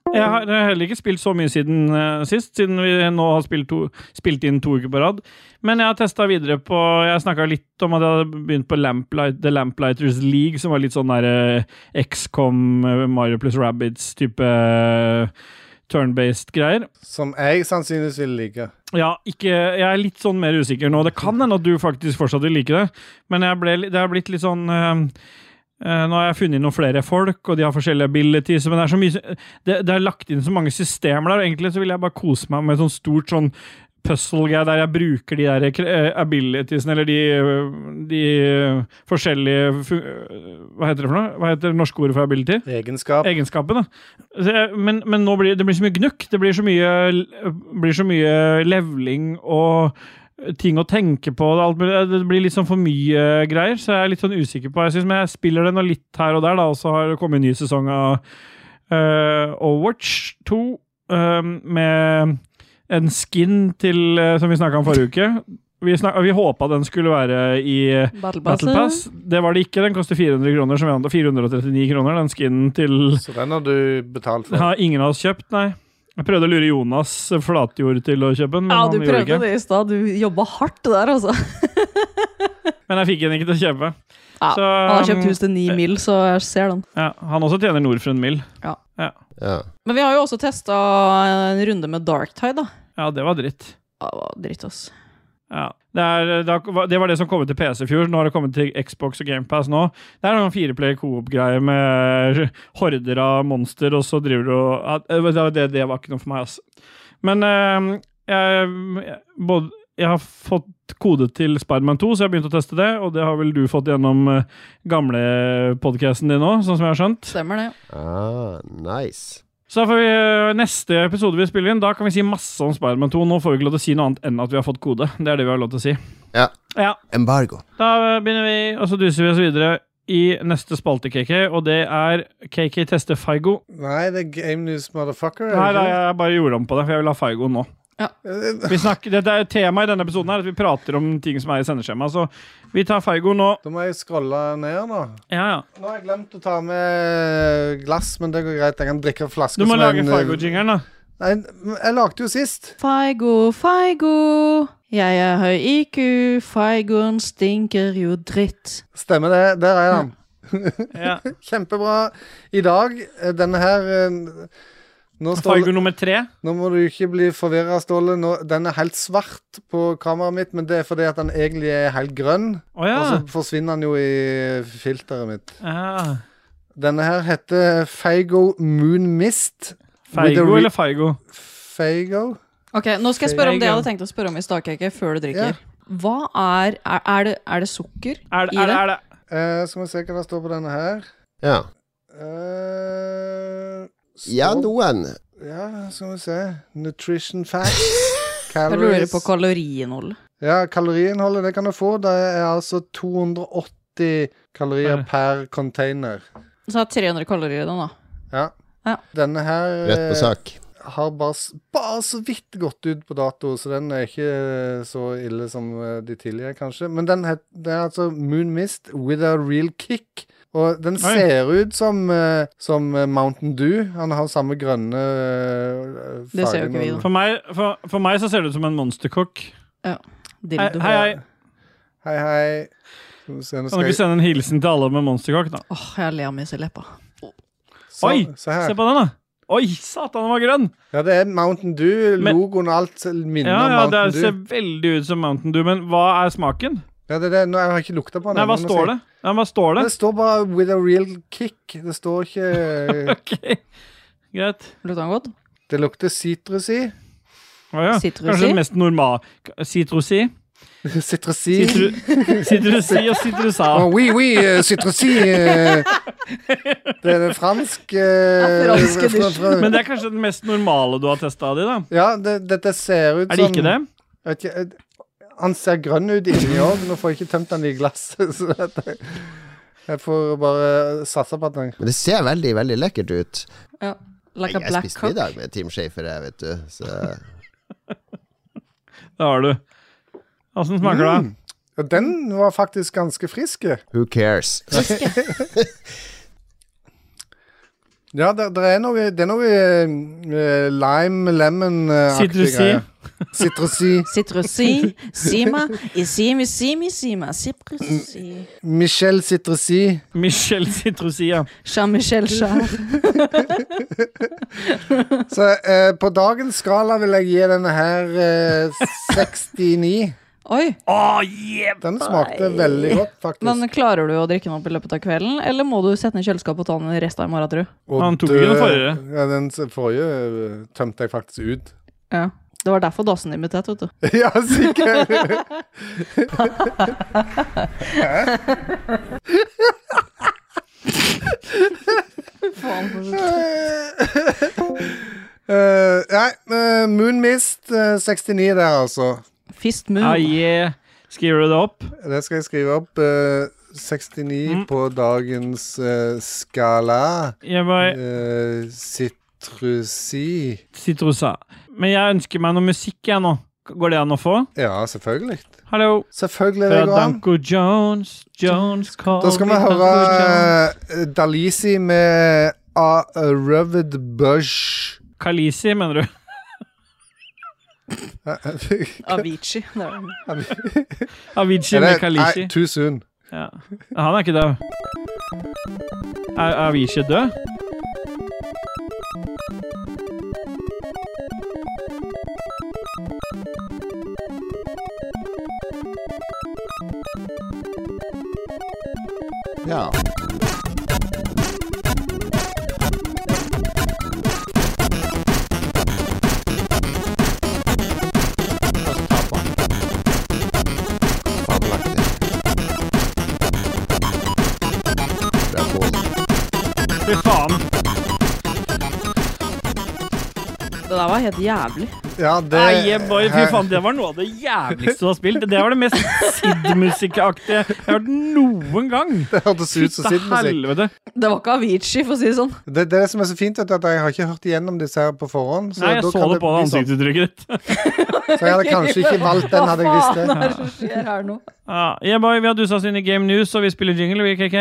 Jeg har heller ikke spilt så mye siden siden vi nå har spilt inn 2 uker på rad. Men jeg har testet videre på, jeg snakket litt om at jeg hadde begynt på The Lamplighters League, som var litt sånn der XCOM, Mario plus Rabbids type turn-based greier. Som jeg sannsynligvis vil like. Ja, jeg er litt sånn mer usikker nå. Det kan hende at du faktisk fortsatt vil like det, men det har blitt litt sånn... nå har jeg funnet noen flere folk, og de har forskjellige abilities, men det er så mye... Det er lagt inn så mange systemer der, og egentlig så vil jeg bare kose meg med sånn stort sånn puzzle-greie der jeg bruker de der abilitiesene, eller de forskjellige... Hva heter det for noe? Hva heter det norske ordet for ability? Egenskapene. Men nå blir det så mye gnukk, det blir så mye leveling og ting å tenke på, det blir litt sånn for mye greier, så jeg er litt sånn usikker på, jeg synes, men jeg spiller det nå litt her og der da, og så har det kommet en ny sesong av Overwatch 2 med en skin til, som vi snakket om forrige uke. Vi håpet den skulle være i Battle Pass. Det var det ikke, den koster 400 kroner, som vi antar 439 kroner, den skinnen til... Så den har du betalt for? Den har ingen av oss kjøpt, nei. Jeg prøvde å lure Jonas Flatjord til å kjøpe den, men han gjorde ikke. Ja, du prøvde det i sted, du jobbet hardt der, altså. Men jeg fikk den ikke til å kjøpe. Ja, så, han har kjøpt hus til 9 mil, så jeg ser den. Ja, han også tjener nord for 1 mil. Ja. Men vi har jo også testet en runde med Darktide, da. Ja, det var dritt. Ja, det var dritt, ass. Ja, det var det som kom til PC i fjor. Nå har det kommet til Xbox og Game Pass nå. Det er noen 4-player co-op-greier med horder av monster, og så driver du og... Det var ikke noe for meg, altså. Men jeg har fått kode til Spider-Man 2, så jeg har begynt å teste det, og det har vel du fått gjennom gamle podcasten din nå, sånn som jeg har skjønt. Stemmer det. Nice. Så får vi neste episode vi spiller inn, da kan vi si masse om Spider-Man 2. Nå får vi ikke lov til å si noe annet enn at vi har fått kode. Det er det vi har lov til å si. Ja. Embargo. Da begynner vi, og så duser vi oss videre i neste spalte, KK, og det er KK tester Faigo. Nei, det er Game News Motherfucker. Nei, jeg bare gjorde om på det, for jeg vil ha Faigo nå. Ja. Dette er tema i denne episoden her, at vi prater om ting som er i sendeskjema, så vi tar Faigo nå. Da må jeg scrolle ned nå. Ja. Nå har jeg glemt å ta med glass, men det går greit. Jeg kan drikke flasker. Du må lage Faigo-jingeren da. Nei, jeg lagde jo sist. Faigo, jeg er høy IQ, Faigoen stinker jo dritt. Stemmer det, der er han. Ja. Kjempebra. I dag, denne her... Faigo nummer 3. Nå må du ikke bli forvirret, Ståle. Den er helt svart på kameraet mitt, men det er fordi at den egentlig er helt grønn. Og så forsvinner den jo i filteret mitt. Denne her heter Faigo Moon Mist. Faigo eller Faigo? Faigo. Ok, nå skal jeg spørre om det jeg hadde tenkt å spørre om i stakeke før du drikker. Hva er det sukker i det? Skal vi se hva det står på denne her. Ja. Ja, noen. Ja, skal vi se. Nutrition facts. Jeg lurer på kaloriinnhold. Ja, kaloriinnholdet, det kan du få. Det er altså 280 kalorier per container. Så har 300 kalorier i den da. Ja. Denne her... Rett på sak. Har bare så vidt gått ut på dato, så den er ikke så ille som de tidligere, kanskje. Men det er altså Moon Mist with a real kick. Og den ser ut som Mountain Dew. Han har samme grønne fargen. Det ser jo ikke vi da. For meg så ser det ut som en monsterkokk. Ja. Hei. Kan du ikke sende en hilsen til alle med monsterkokk da? Jeg ler meg i leppa. Oi, se på den da. Oi, satan, den var grønn. Ja, det er Mountain Dew. Logoen og alt minner om Mountain Dew. Ja, det ser veldig ut som Mountain Dew, men hva er smaken? Ja, det er det. Nå har jeg ikke luktet på den. Nei, hva står det? Hva står det? Det står bare with a real kick. Det står ikke... Ok, greit. Lukter den godt? Det lukter citrusi. Kanskje det mest normal. Citrusi? Citrusi. Citrusi og citrusa. Oui, citrusi. Det er det fransk. Men det er kanskje den mest normale du har testet av de da? Ja, dette ser ut som... Er det ikke det? Jeg vet ikke... Han ser grønn ut inni også. Nå får jeg ikke tømt den i glasset. Så jeg får bare satse på at den... Men det ser veldig, veldig lekkert ut. Ja, like a black cock. Jeg spiste middag med Team Schaefer, vet du. Så... Det har du. Hvordan smaker det? Ja, den var faktisk ganske friske. Who cares? Ja, det er noe lime, lemon-aktig greier. Citrusy. Sima. Citrusy. Michel Citrusy. Michel Citrusy, ja. Jean-Michel Jarre. Så på dagens skala vil jeg gi denne her 69. Oi. Den smakte veldig godt, faktisk. Men klarer du å drikke den opp i løpet av kvelden, eller må du sette den i kjøleskapet og ta den resten av i morgen, tror du? Han tok jo den forrige. Ja, den forrige tømte jeg faktisk ut. Ja. Det var derfor dassen din ble tett, vet du. Ja, sikkert. Faen, for Moon Mist 69 der, altså. Fist Moon. Skriver du det opp? Det skal jeg skrive opp. 69 på dagens skala. Citrusa. Men jeg ønsker meg noe musikk jeg nå. Går det an å få? Ja, selvfølgelig. Hallo. Selvfølgelig det går an. Danko Jones call. Da skal vi høre Dalisi med A Rubbed Bush. Kalisi, mener du? Avicii. Avicii med Kalisi. Nei, too soon. Ja. Han er ikke død. Er Avicii død? Ja. Fy faen. Det der var helt jævlig. Ja, det... Boy, fy faen, det var noe av det jævligste du har spilt. Det var det mest Sid-musikkaktige jeg har hørt noen gang. Det hørtes ut som Sid-musikk. Det var ikke Avicii, for å si det sånn. Det som er så fint, er at jeg har ikke hørt igjennom disse her på forhånd. Nei, jeg så det på ansiktsuttrykket ditt. Så jeg hadde kanskje ikke valgt den, hadde jeg visst det. Hva faen er det som skjer her nå? Ja, boy, vi har duset oss inn i Game News, og vi spiller jingle, vi, KK.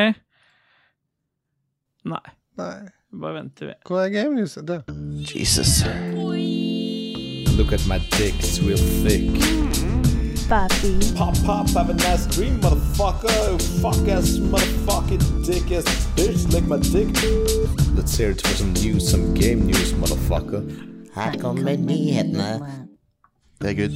Nei. Bare venter vi. Hvor er Game News? Det. Jesus. Look at my dick, it's real thick. Papi. Pop, have a nice dream, motherfucker. Fuck ass, motherfucking dick ass bitch, lick my dick. Let's hear it for some news, some game news, motherfucker. Her kommer nyhetene. Det er good.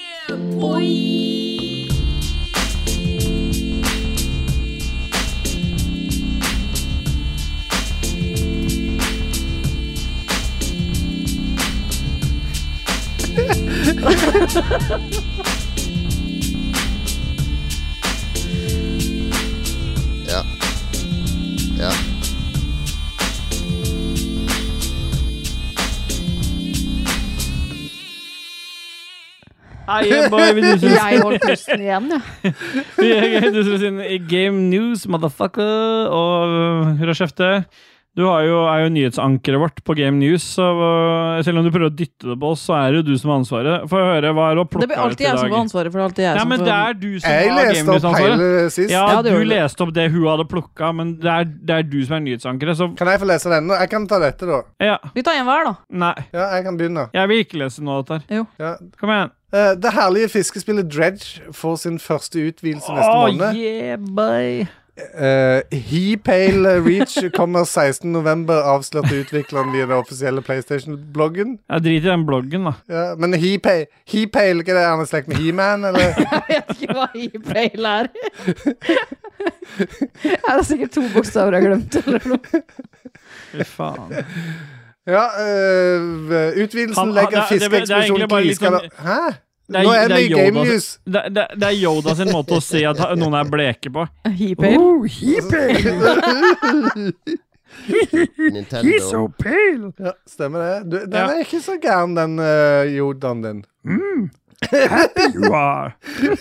Ja. Boy, jeg holdt pusten igjen, ja. Du skal si Game News, motherfucker, og hurra-kjefte. Du er jo nyhetsankeret vårt på Game News, så selv om du prøver å dytte det på oss, så er det jo du som har ansvaret. Få høre hva du har plukket ut i dag. Det blir alltid jeg som får ansvaret, for det er alltid jeg som får... Ja, men det er du som har Game News-ansvaret. Jeg leste opp hele sist. Ja, du leste opp det hun hadde plukket, men det er du som er nyhetsankeret, så... Kan jeg få lese denne? Jeg kan ta dette da. Ja. Vi tar en hver da. Nei. Ja, jeg kan begynne. Jeg vil ikke lese noe av dette her. Jo. Ja. Kom igjen. Det herlige fiskespillet Dredge får sin første utvidelse neste måned. Yeah, boy. He-Pale Reach kommer 16. november, avslørte utvikleren via det offisielle PlayStation-bloggen. Jeg driter i den bloggen da. Ja, men He-Pale, ikke det er han slekt med He-Man, eller? Jeg vet ikke hva He-Pale er. Er det sikkert 2 bokstaver jeg har glemt, eller noe? Fy faen. Ja, utvidelsen legger fiskeekspedisjonen til iskala. Hæ? Nå er det i Game News. Det er Yoda sin måte å si at noen er bleke på. He-Pale? He-Pale! Nintendo. He's so pale! Ja, stemmer det. Den er ikke så gæren, den Yodaen din. Happy you are!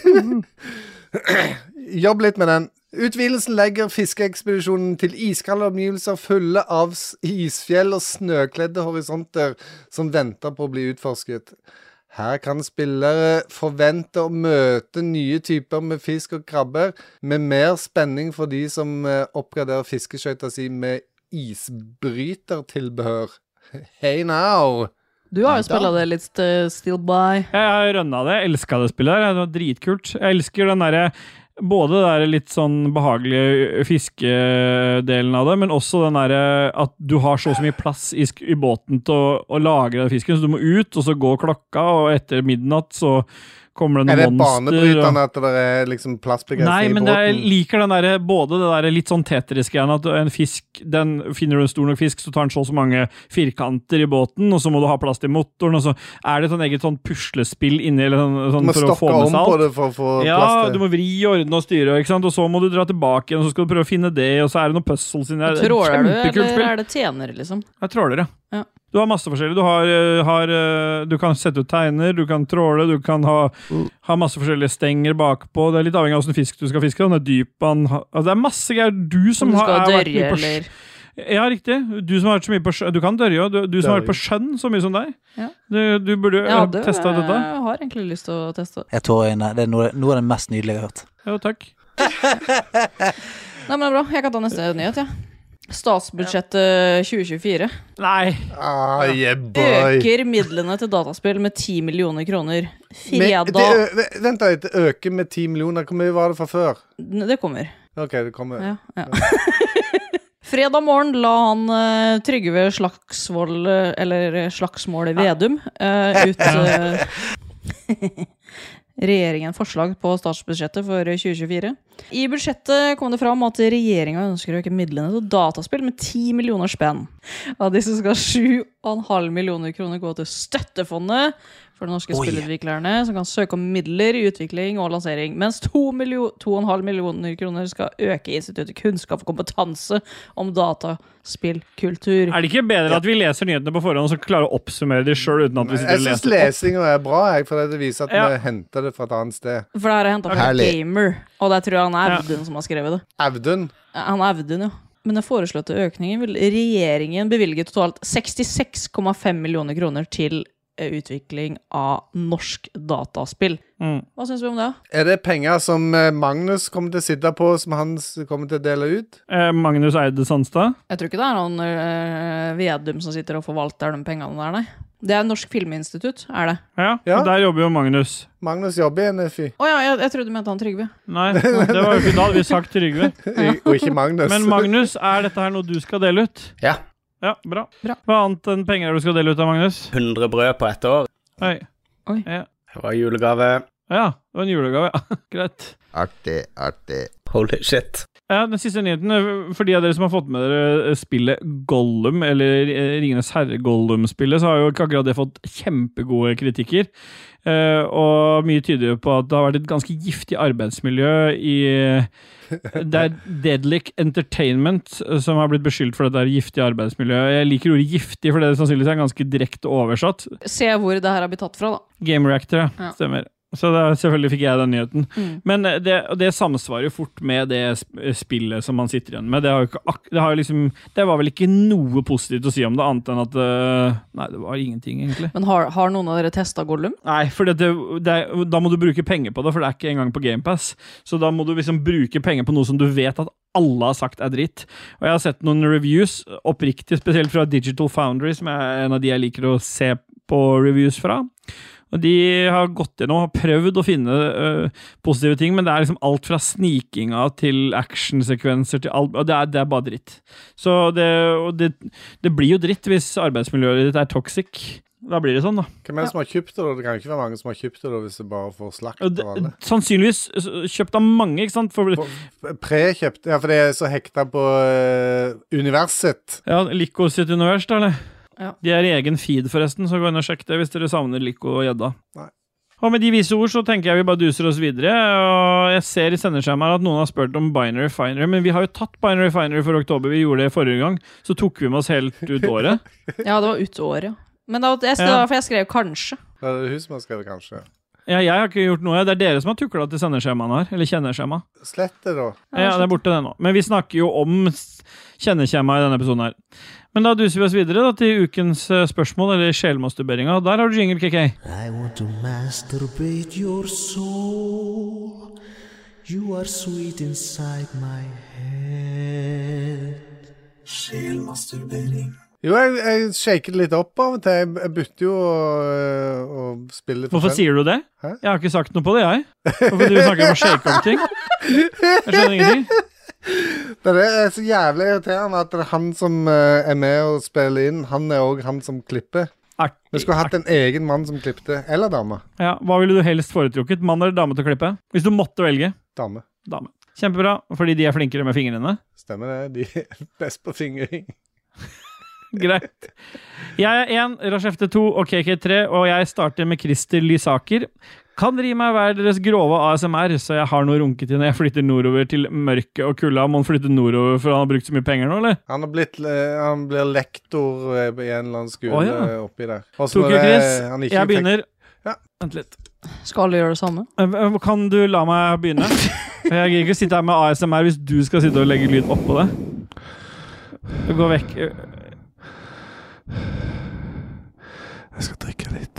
Jobb litt med den. Utvidelsen legger fiskeekspedisjonen til iskalde omgivelser fulle av isfjell og snøkledde horisonter som venter på å bli utforsket. Her kan spillere forvente å møte nye typer med fisk og krabber, med mer spenning for de som oppgraderer fiskeskøyta si med isbrytertilbehør. Hey now! Du har jo spillet det litt Still By. Jeg har rønnet det, jeg elsket det spillet der, det var dritkult. Jeg elsker den der, både det der litt sånn behagelige fiskedelen av det, men også den der at du har så mye plass i båten til å lagre fisken, så du må ut, og så går klokka, og etter midnatt så kommer det noen monster. Banebrytende at det liksom plassbegrensning i båten? Nei, men jeg liker den der, både det der litt sånn tetriske igjen, at en fisk, finner du en stor nok fisk, så tar den så mange firkanter i båten, og så må du ha plass til motoren, og så det et eget sånn puslespill inni, eller sånn for å få med seg alt. På det for å få plass til. Du må vri, ordne og styre, ikke sant? Og så må du dra tilbake igjen, og så skal du prøve å finne det, og så det noen puzzles inni der. Tråler du, eller det tjener, liksom? Jeg tråler, ja. Du har masse forskjellig. Du kan sette ut tegner, du kan tråle, du kan ha masse forskjellige stenger bakpå. Det litt avhengig av hvordan fisk du skal fiske. Dyp, det masse greier. Du som har vært mye på sjøen. Ja, riktig. Du som har vært så mye på sjøen. Du kan dørje, du som har vært på sjøen så mye som deg. Ja. Du burde teste dette. Jeg har egentlig lyst til å teste. Jeg tror det noe av det mest nydelige jeg har hørt. Ja, takk. Nei, men det bra. Jeg kan ta neste nyhet, ja. Statsbudsjettet 2024. Nei. Øker midlene til dataspill med 10 millioner kroner. Fredag. Vent da, det øker med 10 millioner. Hvor mye var det fra før? Det kommer. Ok, det kommer. Ja. Fredag morgen la han Trygve Slagsmål Vedum ut regjeringen forslag på statsbudsjettet for 2024. I budsjettet kom det fram at regjeringen ønsker å øke midlene til dataspill med 10 millioner spenn. Av disse skal 7,5 millioner kroner gå til støttefondet for de norske spillutviklerne, som kan søke om midler i utvikling og lansering, mens 2,5 millioner kroner skal øke instituttet kunnskap og kompetanse om dataspillkultur. Det ikke bedre at vi leser nyhetene på forhånd og så klarer å oppsummere det selv uten at vi sitter og leser? Jeg synes lesingen bra, for det viser at vi henter det fra et annet sted. For det hentet fra Gamer, og det tror jeg han Audun som har skrevet det. Audun? Han Audun, ja. Men den foreslåtte økningen vil regjeringen bevilge totalt 66,5 millioner kroner til utvikling av norsk dataspill. Hva synes vi om det? Det penger som Magnus kommer til å sitte på, som han kommer til å dele ut? Magnus Eide Sandstad? Jeg tror ikke det noen Vedum som sitter og forvalter de pengene der, nei. Det Norsk Filminstitutt, det? Ja, der jobber jo Magnus. Magnus jobber i NFI. Jeg trodde du mente han Trygve. Nei, det var jo ikke da vi sagt Trygve. Og ikke Magnus. Men Magnus, dette her noe du skal dele ut? Ja. Ja, bra. Hva annet enn penger du skal dele ut av, Magnus? 100 brød på 1 år. Oi. Ja. Det var julegave. Ja, det var en julegave, ja. Greit. Artig. Holy shit. Ja, den siste nyheten, for de av dere som har fått med dere spillet Gollum, eller Ringenes Herre Gollum-spillet, så har jo ikke akkurat det fått kjempegode kritikker. Og mye tyder på at det har vært et ganske giftig arbeidsmiljø det Deadlick Entertainment som har blitt beskyldt for dette giftige arbeidsmiljøet. Jeg liker ordet giftig, for det sannsynligvis ganske direkte oversatt. Se hvor det her har blitt tatt fra, da. Game Reactor, ja. Stemmer. Så selvfølgelig fikk jeg den nyheten. Men det samsvarer jo fort med det spillet som man sitter igjen med. Det var vel ikke noe positivt å si om det, annet enn at nei, det var ingenting egentlig. Men har noen av dere testet Gollum? Nei, for da må du bruke penger på det, for det ikke engang på Game Pass. Så da må du liksom bruke penger på noe som du vet at alle har sagt dritt. Og jeg har sett noen reviews, oppriktig, spesielt fra Digital Foundry, som en av de jeg liker å se på reviews fra. Og de har gått gjennom og har prøvd å finne positive ting, men det liksom alt fra snikinga til actionsekvenser til alt, og det bare dritt. Så det blir jo dritt hvis arbeidsmiljøet ditt toxic. Da blir det sånn, da. Hvem som har kjøpt det? Det kan ikke være mange som har kjøpt det hvis det bare får slakt av alle. Sannsynligvis kjøpt av mange, ikke sant? Pre-kjøpt, ja, for det så hekta på universet. Ja, Lico sitt univers, da, eller? Ja. De i egen feed forresten, så gå inn og sjekk det hvis dere savner Lico og Gjedda. Og med de vise ord så tenker jeg vi bare duser oss videre, og jeg ser i sendeskjemaet at noen har spurt om Binary Finery, men vi har jo tatt Binary Finery for oktober, vi gjorde det forrige gang, så tok vi med oss helt ut året. Ja, det var ut året, ja. Men det var for jeg skrev kanskje. Det hun som har skrevet kanskje. Ja, jeg har ikke gjort noe. Det dere som har tuklet til sendeskjemaene her, eller kjenneskjema. Slett det da. Ja, det borte det nå. Men vi snakker jo om kjenneskjema i denne episoden her. Men da duser vi oss videre da, til ukens spørsmål, eller sjelmasturberinga. Der har du jingle, KK. I want to masturbate your soul. You are sweet inside my head. Sjelmasturbering. Jo, jeg shaker det litt opp av og til. Jeg bytter jo å spille Hvorfor sier du det? Hæ? Jeg har ikke sagt noe på det, jeg. Hvorfor du snakker om å shake opp ting? Jeg skjønner ingenting. Det er så jævlig irriterende at det er han som er med og spiller inn. Han er også han som klipper. Vi skulle hatt en egen mann som klippte, eller dame. Ja, hva ville du helst foretrukket? Mann eller dame til å klippe? Hvis du måtte velge? Dame. Kjempebra, fordi de er flinkere med fingrene. Stemmer det, de er best på fingring. Greit. Jeg er 1, Rashefte 2 og KK3, og jeg starter med Christer Lysaker. Kan dere gi meg hver deres grove ASMR, så jeg har noe runket i når jeg flytter nordover til mørket og kulda. Må han flytte nordover, for han har brukt så mye penger nå, eller? Han blir lektor i en eller annen skole oppi der. Tokyo Chris, jeg begynner. Ja. Vent litt. Skal alle gjøre det samme? Kan du la meg begynne? Jeg gir ikke sitte her med ASMR hvis du skal sitte og legge lyd oppå det. Gå vekk. Jeg skal drikke litt.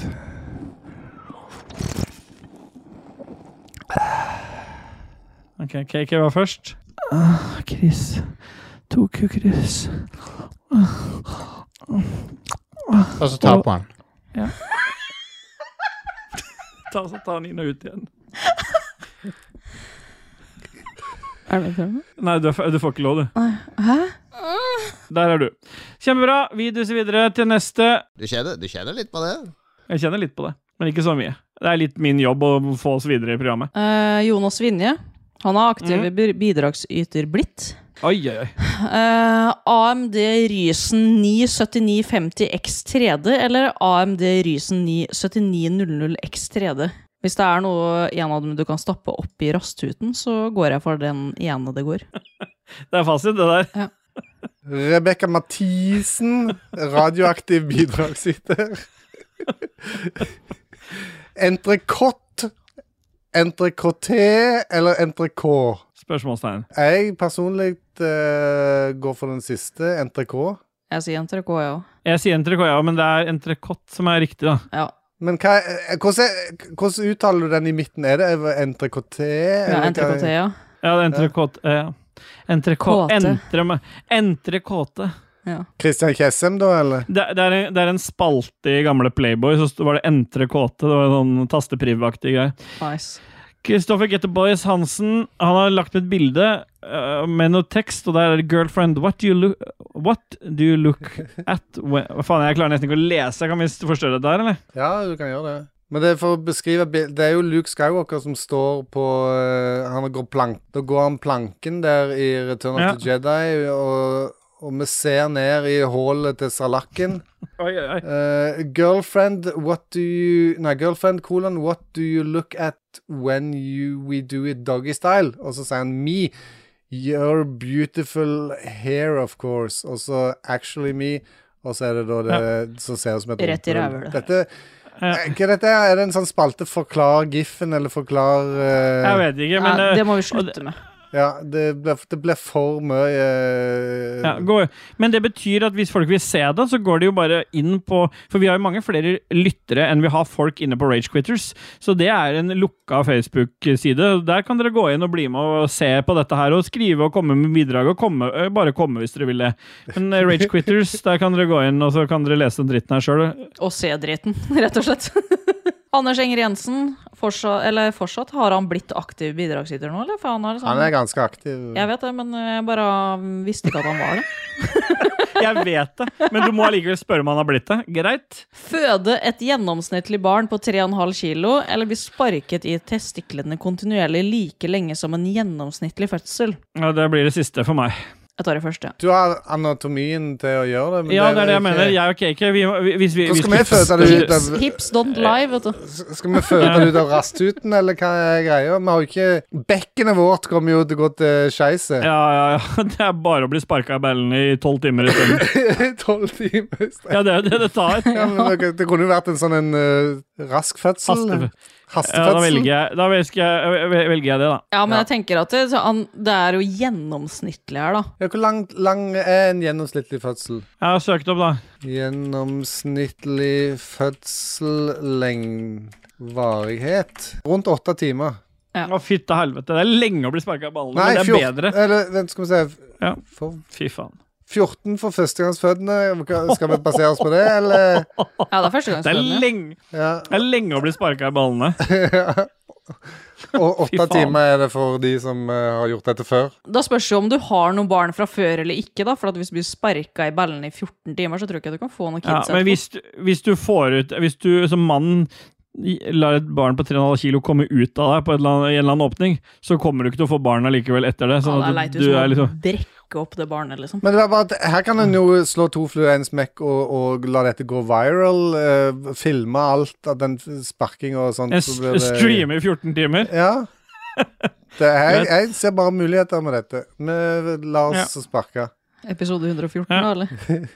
Ok, KK var først. Chris. Tokyo Chris. Og så ta på han. Ja. Ta han inn og ut igjen. Er det for meg? Nei, du får ikke lov, du. Hæ? Der er du. Kjempebra, vi duser videre til neste. Du kjenner litt på det? Jeg kjenner litt på det, men ikke så mye. Det er litt min jobb å få oss videre i programmet. Jonas Vinje. Han er aktiv bidragsyter blitt. Oi. AMD Ryzen 9 7950 X 3D eller AMD Ryzen 9 7900 X 3D. Hvis det er en av dem du kan stappe opp i rasttuten, så går jeg for den ene det går. Det er fasit, det der. Ja. Rebecca Mathisen, radioaktiv bidragsyter. Entrecôte, entrecôté eller entrecôte? Spørsmålstegn. Jeg personlig går for den siste, entrecôte. Jeg sier entrecôte, ja. Jeg sier entrecôte, ja, men det er entrecôte som er riktig, da. Ja. Men hvordan uttaler du den i midten? Er det entrecôté? Ja, entrecôté, ja. Ja, det er entrecôte, ja. Entrecôte. Ja. Christian Kjessem da, eller? Det er en spalte i gamle Playboy, så var det entrecôte, det var en sånn tastepriv-aktig greie. Nice. Kristoffer Getterboys Hansen, han har lagt med et bilde med noe tekst, og der er det girlfriend, what do you look at hva faen, jeg klarer nesten ikke å lese, kan vi forstørre det der, eller? Ja, du kan gjøre det. Men det er for å beskrive, det er jo Luke Skywalker som står på, da går han planken der i Return of the Jedi, og vi ser ned i hålet til Salakken. Girlfriend, what do you look at when we do it doggy style? Og så sier han, me, your beautiful hair, of course. Og så actually me, og så er det da det som ser ut som et rett i rævhølet. Hva dette er? Er det en sånn spalte forklar giffen, eller forklar Jeg vet ikke, men det må vi slutte med. Ja, det ble for mye Men det betyr at hvis folk vil se det, så går de jo bare inn på, for vi har jo mange flere lyttere enn vi har folk inne på Rage Quitters, så det er en lukka Facebook-side. Der kan dere gå inn og bli med og se på dette her, og skrive og komme med bidrag, og bare komme hvis dere vil det. Men Rage Quitters, der kan dere gå inn, og så kan dere lese den dritten her selv. Og se dritten, rett og slett. Anders Enger Jensen, fortsatt har han blitt aktiv bidragsyter nå, eller? Han er ganske aktiv. Jeg vet det, men jeg bare visste ikke at han var det. Jeg vet det, men du må allikevel spørre om han har blitt det. Greit. Føde et gjennomsnittlig barn på 3,5 kilo, eller bli sparket i testiklene kontinuerlig like lenge som en gjennomsnittlig fødsel? Ja, det blir det siste for meg. Jeg tar det første. Du har anatomien til å gjøre det. Men ja, det er det jeg mener. Jeg og KK, skal vi føde det ut av... Hips don't lie, vet du. Skal vi føde det ut av rasttuten, eller hva er greia? Vi har jo ikke... Bekkenet vårt kommer jo til å gå til scheisse. Ja. Det er bare å bli sparket i bellene i 12 timer i stedet. 12 timer? Ja, det er det tar. Ja, men det kunne jo vært en sånn rask fødsel. Ja, da velger jeg det, da. Ja, men jeg tenker at det er jo gjennomsnittlig her, da. Ja, hvor lang er en gjennomsnittlig fødsel? Jeg har søkt opp, da. Gjennomsnittlig fødselvarighet. Rundt 8 timer. Ja. Å, fytte helvete. Det er lenge å bli sparket i ballene, men det er bedre. Eller, skal vi se. Ja. Fy faen. 14 for førstegangsfødende. Skal vi basere oss på det, eller? Ja, det førstegangsfødende. Det lenge å bli sparket i ballene. Og 8 timer er det for de som har gjort dette før. Da spørs jo om du har noen barn fra før eller ikke da, for at hvis du blir sparket i ballene i 14 timer, så tror jeg ikke du kan få noen kids. Men hvis du som mann lar et barn på 3,5 kilo komme ut av deg i en eller annen åpning, så kommer du ikke til å få barna likevel etter det. Sånn det er leit ut som å brekke opp det barnet, liksom. Men det er bare at her kan en jo slå 2 fluer i en smekk og la dette gå viral, filme alt av den sparking og sånt. Streame i 14 timer? Ja. Jeg ser bare muligheter med dette. La oss sparke. Episode 114 da, eller?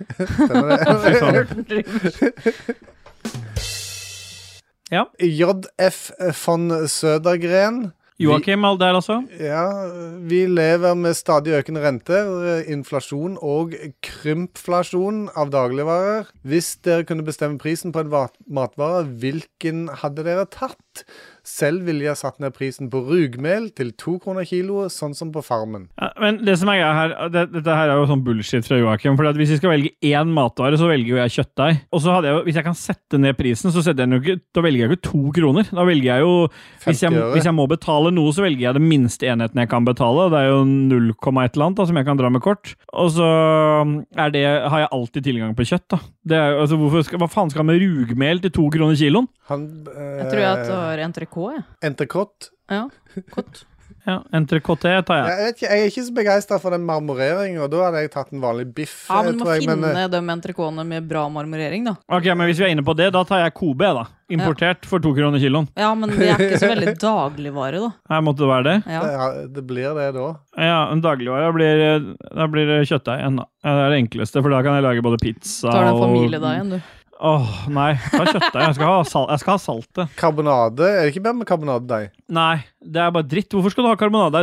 Ja. JF von Södergren. Joachim, alt der altså. Ja, vi lever med stadig økende renter, inflasjon og krympflasjon av dagligvarer. Hvis dere kunne bestemme prisen på en matvare, hvilken hadde dere tatt? Selv ville jeg satt ned prisen på rugmel til 2 kroner kilo, sånn som på farmen. Ja, men det som er her, dette her er jo sånn bullshit fra Joachim, for hvis jeg skal velge én matvare, så velger jo jeg kjøttdeig. Og så hadde jeg jo, hvis jeg kan sette ned prisen, så setter jeg den jo ikke, da velger jeg jo 2 kroner. Da velger jeg jo, hvis jeg må betale noe, så velger jeg det minste enheten jeg kan betale, og det er jo 0, et eller annet da, som jeg kan dra med kort. Og så har jeg alltid tilgang på kjøtt da. Det er, altså, hva faen skal med rugmel til 2 kroner kiloen? Jeg tror jeg tar entrecôte, jeg. Entrecôte? Ja, kott. Ja, entrecôte tar jeg. Jeg vet ikke, jeg er ikke så begeistret for den marmoreringen, og da hadde jeg tatt en vanlig biff. Ja, men du må finne de entrecôtene med bra marmorering da. Ok, men hvis vi er inne på det, da tar jeg Kobe da. Importert for 2 kroner kiloen. Ja, men det er ikke så veldig dagligvare da. Her måtte det være det? Ja. Det blir det da. Ja, en dagligvare blir kjøttdeig enda. Det er det enkleste, for da kan jeg lage både pizza og... Tar du en familie da igjen, du? Nei, ta kjøttdeig. Jeg skal ha saltet. Karbonade? Er det ikke bare med karbonadedeig? Nei, det er bare dritt. Hvorfor skal du ha karbonadedeig?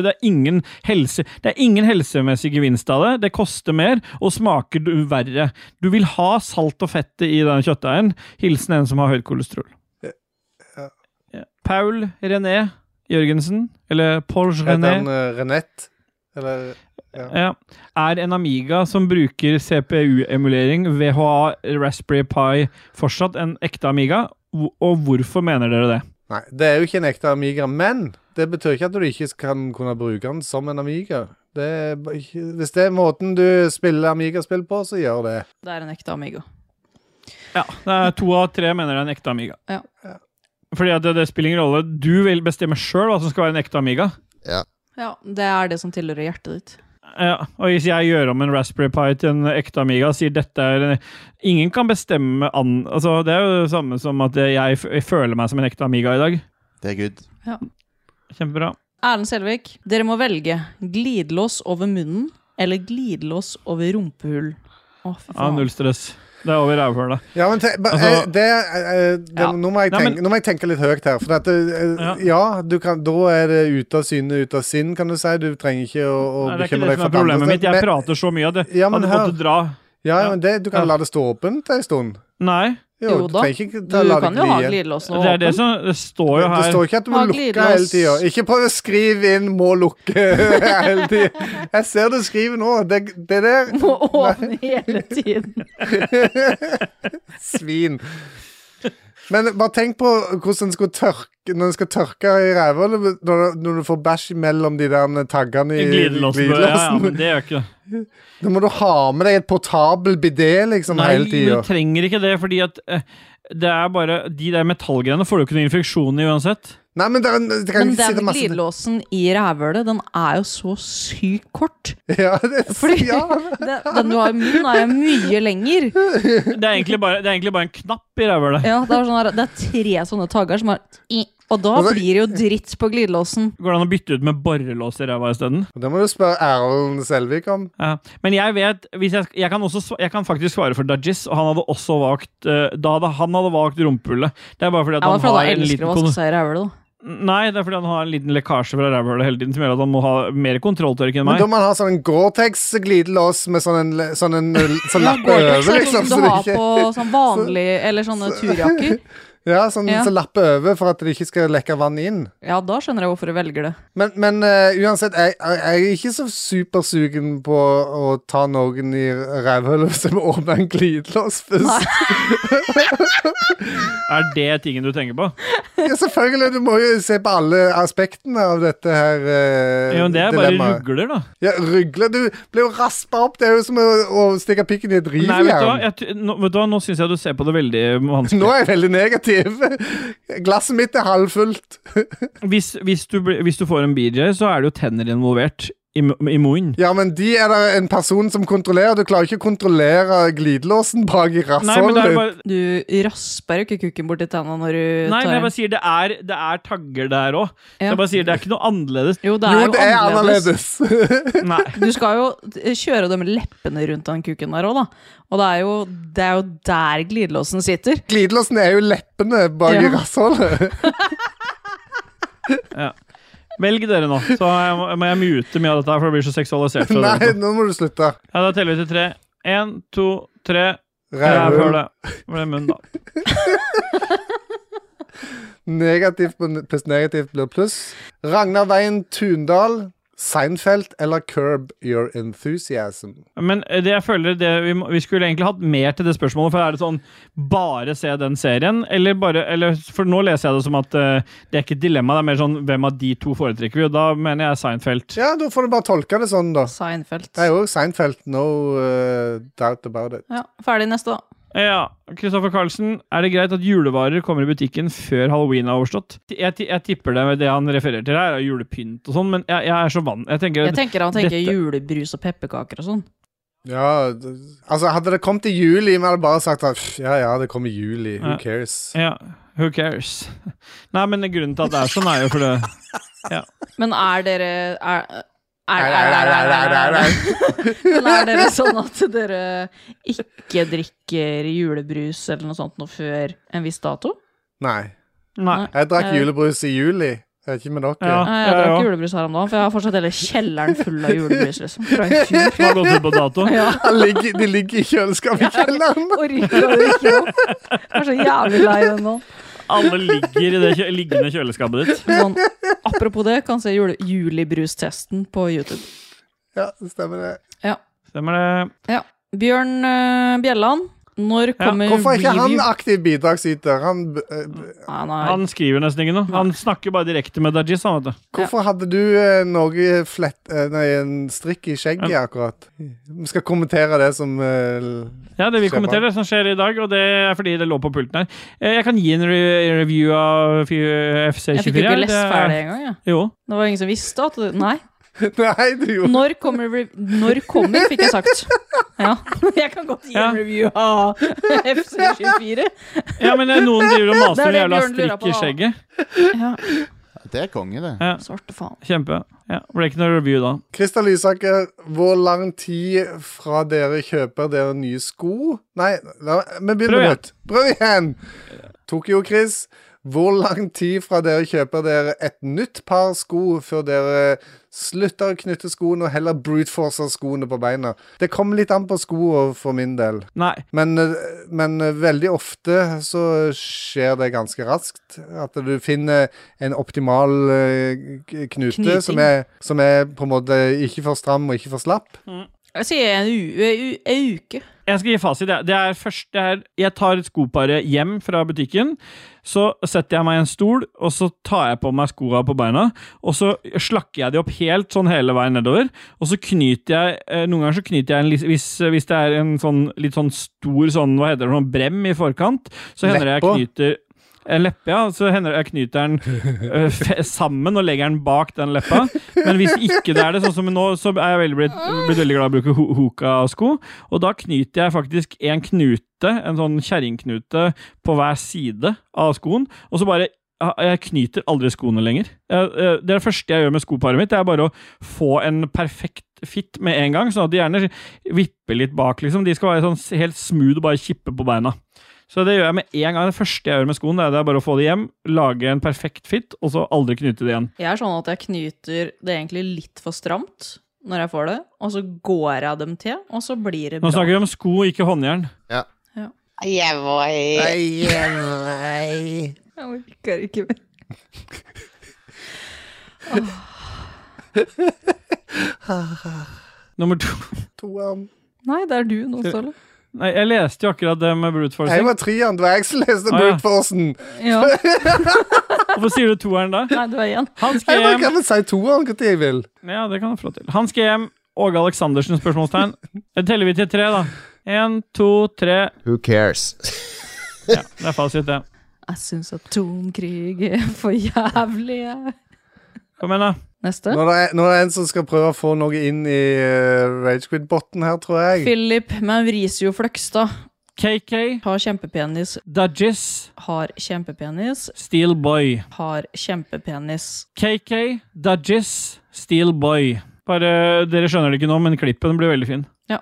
Det er ingen helsemessig gevinst av det. Det koster mer, og smaker verre. Du vil ha salt og fette i den kjøttdeigen. Hilsen en som har høyt kolesterol. Ja. Paul René Jørgensen, eller Paul René. Heter han Renette? Eller... Ja. Er en Amiga som bruker CPU-emulering, VHA, Raspberry Pi, fortsatt en ekte Amiga? Og hvorfor mener dere det? Nei, det er jo ikke en ekte Amiga, men det betyr ikke at du ikke kan kunne bruke den som en Amiga. Hvis det er måten du spiller Amiga-spill på, så gjør det. Det er en ekte Amiga. Ja, det er 2 av 3 mener det er en ekte Amiga. Ja. Fordi at det spiller ingen rolle. Du vil bestemme selv hva som skal være en ekte Amiga. Ja, det er det som tilhører hjertet ditt. Ja, og hvis jeg gjør om en Raspberry Pi til en ekte Amiga, sier dette ingen kan bestemme altså det er jo det samme som at jeg føler meg som en ekte Amiga i dag. Det er good. Ja. Kjempebra. Erlend Selvik, dere må velge glidelås over munnen eller glidelås over rumpehull. Fy faen. Ja, null stress. Det er over rævhølet. Ja, men nå må jeg tenke litt høyt her. For at, da er det ut av syne, ut av sinn, kan du si. Du trenger ikke å bekymre deg for det. Det er ikke det som er problemet mitt. Jeg prater så mye at det hadde måttet dra. Ja, men du kan la det stå åpent en stund. Kan Jo da, du kan jo ha glidelåsen åpen. Det står jo her. Det står ikke at du må lukke hele tiden. Ikke prøv å skrive inn må lukke hele tiden. Jeg ser du skriver nå. Det der. Må åpne hele tiden. Svin. Men bare tenk på hvordan den skal tørke, når den skal tørke i rævhølet, når du får bæsj mellom de der taggene i glidelåsen. Ja, men det gjør ikke det. Da må du ha med deg et portabel bidé liksom hele tiden. Nei, du trenger ikke det, fordi at det er bare, de der metallgreiene får du ikke noen infeksjon i uansett. Nei, men den glidelåsen i rævhølet, den er jo så sykt kort. Ja, fordi den du har i munnen er jo mye lenger. Det er egentlig bare en knapp i rævhølet. Ja, det er 3 sånne tagger som og da blir det jo dritt på glidelåsen. Går det an å bytte ut med borrelås i ræva i stedet? Det må du spørre Erlend Selvik om. Ja. Men jeg vet, jeg kan faktisk svare for Dajis, og han hadde også valgt, han hadde valgt rumpehullet. Det er bare fordi at han har en liten... Nei, det er fordi han har en liten lekkasje fra rævhølet hele tiden, som gjør at han må ha mer kontrolltørk enn meg. Men da må han ha sånn en Gore-Tex-glidelås med sånn lapp over, liksom. Som du har på sånn vanlig, eller sånne turjakker. Ja, sånn så lapper over for at det ikke skal lekke vann inn. Ja, da skjønner jeg hvorfor du velger det. Men uansett, jeg er ikke så supersugen på å ta noen i rævhølet som åpner en glidelås først. Det tingen du tenker på? Ja, selvfølgelig. Du må jo se på alle aspektene av dette her Jo, det bare rugler, da. Ja, rugler. Du blir jo raspa opp. Det er jo som å stikke pikken i et rivjern. Nei, vet du hva? Nå synes jeg du ser på det veldig vanskelig. Nå er jeg veldig negativ. Glasset mitt er halvfullt. hvis du får en BJ, så er det jo tenner involvert i munnen. Ja, men de er det en person som kontrollerer. Du klarer ikke å kontrollere glidelåsen bak i rassholdet. Du rasper jo ikke kukken bort i tennene når du Nei, men jeg bare sier det er tagger der også. Ja. Jeg bare sier det er ikke noe annerledes. Jo, det er annerledes. Nei. Du skal jo kjøre det med leppene rundt den kukken der også, da. Og det er jo der glidelåsen sitter. Glidelåsen er jo leppene bak i rassholdet. Ja. Velg dere nå, så må jeg mute mye av dette, for det blir så seksualisert. Nei, nå må du slutte. Ja, da teller vi til 3. 1, 2, 3. Rævhølet. Det ble munn, da. Negativt pluss negativt blir pluss. Ragnar Veien Tundal, Seinfeld eller Curb Your Enthusiasm? Men det jeg føler vi skulle egentlig hatt mer til det spørsmålet, for er det sånn bare se den serien, eller for nå leser jeg det som at det er ikke et dilemma, det er mer sånn hvem av de to foretrekker vi, og da mener jeg Seinfeld. Ja, da får du bare tolke det sånn da. Seinfeld. Det er jo Seinfeld, no doubt about it. Ja, ferdig neste da. Ja, Kristoffer Karlsen, er det greit at julevarer kommer i butikken før Halloween har overstått? Jeg tipper det han refererer til her, er julepynt og sånn, men jeg er så vann. Jeg tenker han tenker julebrus og pepperkaker og sånn. Ja, altså hadde det kommet i juli, men hadde bare sagt at ja, det kommer i juli, who cares? Ja, who cares? Nei, men grunnen til at det er sånn er jo for det, ja. Men er dere sånn at dere ikke drikker julebrus eller noe sånt noe før en viss dato? Nei. Jeg drakk julebrus i juli. Jeg vet ikke med dere. Jeg drakk julebrus her om dagen, for jeg har fortsatt hele kjelleren full av julebrus, liksom. Fra en fjor. Som har gått ut på dato. Ja. De ligger i kjøleskapet i kjelleren. Orker det ikke opp. Jeg er så jævlig lei den nå. Alle ligger i det liggende kjøleskapet ditt. Sånn, apropos det, kan se julebrus-testen på YouTube. Ja, det stemmer det. Ja. Stemmer det. Ja. Bjørn Bjelland, når kommer hvorfor er ikke han aktiv bidragsyter? Han skriver nesten ikke noe. Han snakker bare direkte med Dajis. Hvorfor hadde du en strikk i skjegget akkurat? Vi skal kommentere det som ja, det vi kommenterer det som skjer i dag, og det er fordi det lå på pulten her. Jeg kan gi en review av FC24. Jeg fikk jo ikke lest ferdig en gang, ja. Jo. Det var ingen som visste at nei. Nei, du gjorde. Når kommer, fikk jeg sagt. Ja, jeg kan godt gi en review av FC24. Ja, men noen driver og maser en jævla strikk i skjegget. Ja. Det er konge, det. Ja. Svarte faen. Kjempe. Ja, ble ikke noe review da. Krista Lysaker, hvor lang tid fra dere kjøper dere nye sko? Nei, vi begynner nytt. Prøv igjen. Tokyo Chris, hvor lang tid fra dere kjøper dere et nytt par sko før dere slutter å knytte skoene og heller brute forcer skoene på beina? Det kommer litt an på sko for min del. Nei. Men veldig ofte så skjer det ganske raskt. At du finner en optimal knute som er på en måte ikke for stram og ikke for slapp. Jeg sier en uke. Jeg skal gi fasit. Jeg tar skoparet hjem fra butikken, så setter jeg meg i en stol, og så tar jeg på meg skoene på beina, og så slakker jeg de opp helt sånn hele veien nedover, og så knyter jeg, noen ganger så knyter jeg hvis det er en sånn, litt sånn stor sånn, hva heter det, sånn brem i forkant, så hender det jeg knyter en leppe, ja, så hender jeg knyter den sammen og legger den bak den leppa. Men hvis ikke det er det, sånn som nå, så er jeg blitt veldig glad i å bruke hoka-sko, og da knyter jeg faktisk en knute, en sånn kjerringknute på hver side av skoen, og så bare, jeg knyter aldri skoene lenger. Det er det første jeg gjør med skoparet mitt, det er bare å få en perfekt fit med en gang, sånn at de gjerne vipper litt bak, liksom. De skal være sånn helt smooth og bare kippe på beina. Så det gjør jeg med en gang. Det første jeg gjør med skoen, det er bare å få det hjem, lage en perfekt fit, og så aldri knyte det igjen. Jeg er sånn at jeg knyter det egentlig litt for stramt når jeg får det, og så går jeg dem til, og så blir det bra. Nå snakker vi om sko, ikke håndjern. Ja. Jeg orker ikke mer. Nummer 2. Nei, det du nå, Ståle. Nei, jeg leste jo akkurat det med brute forcing. Jeg var 3'eren, det var jeg som leste brute forcing. Ja. Hvorfor sier du 2'eren da? Nei, du 1. Jeg kan vel si 2'eren hva jeg vil. Ja, det kan jeg få til. Hans GM, Åge Aleksandersen, spørsmålstegn. Teller vi til 3 da? 1, 2, 3. Who cares? Ja, det fasit det. Jeg synes atomkrig for jævlig. Kom igjen da. Neste. Nå er det en som skal prøve å få noe inn i Ragequid-botten her, tror jeg. Philip Mauricio Fløgstad. KK. Har kjempepenis. Dudges. Har kjempepenis. Steelboy. Har kjempepenis. KK. Dudges. Steelboy. Bare, dere skjønner det ikke nå, men klippen blir veldig fin. Ja.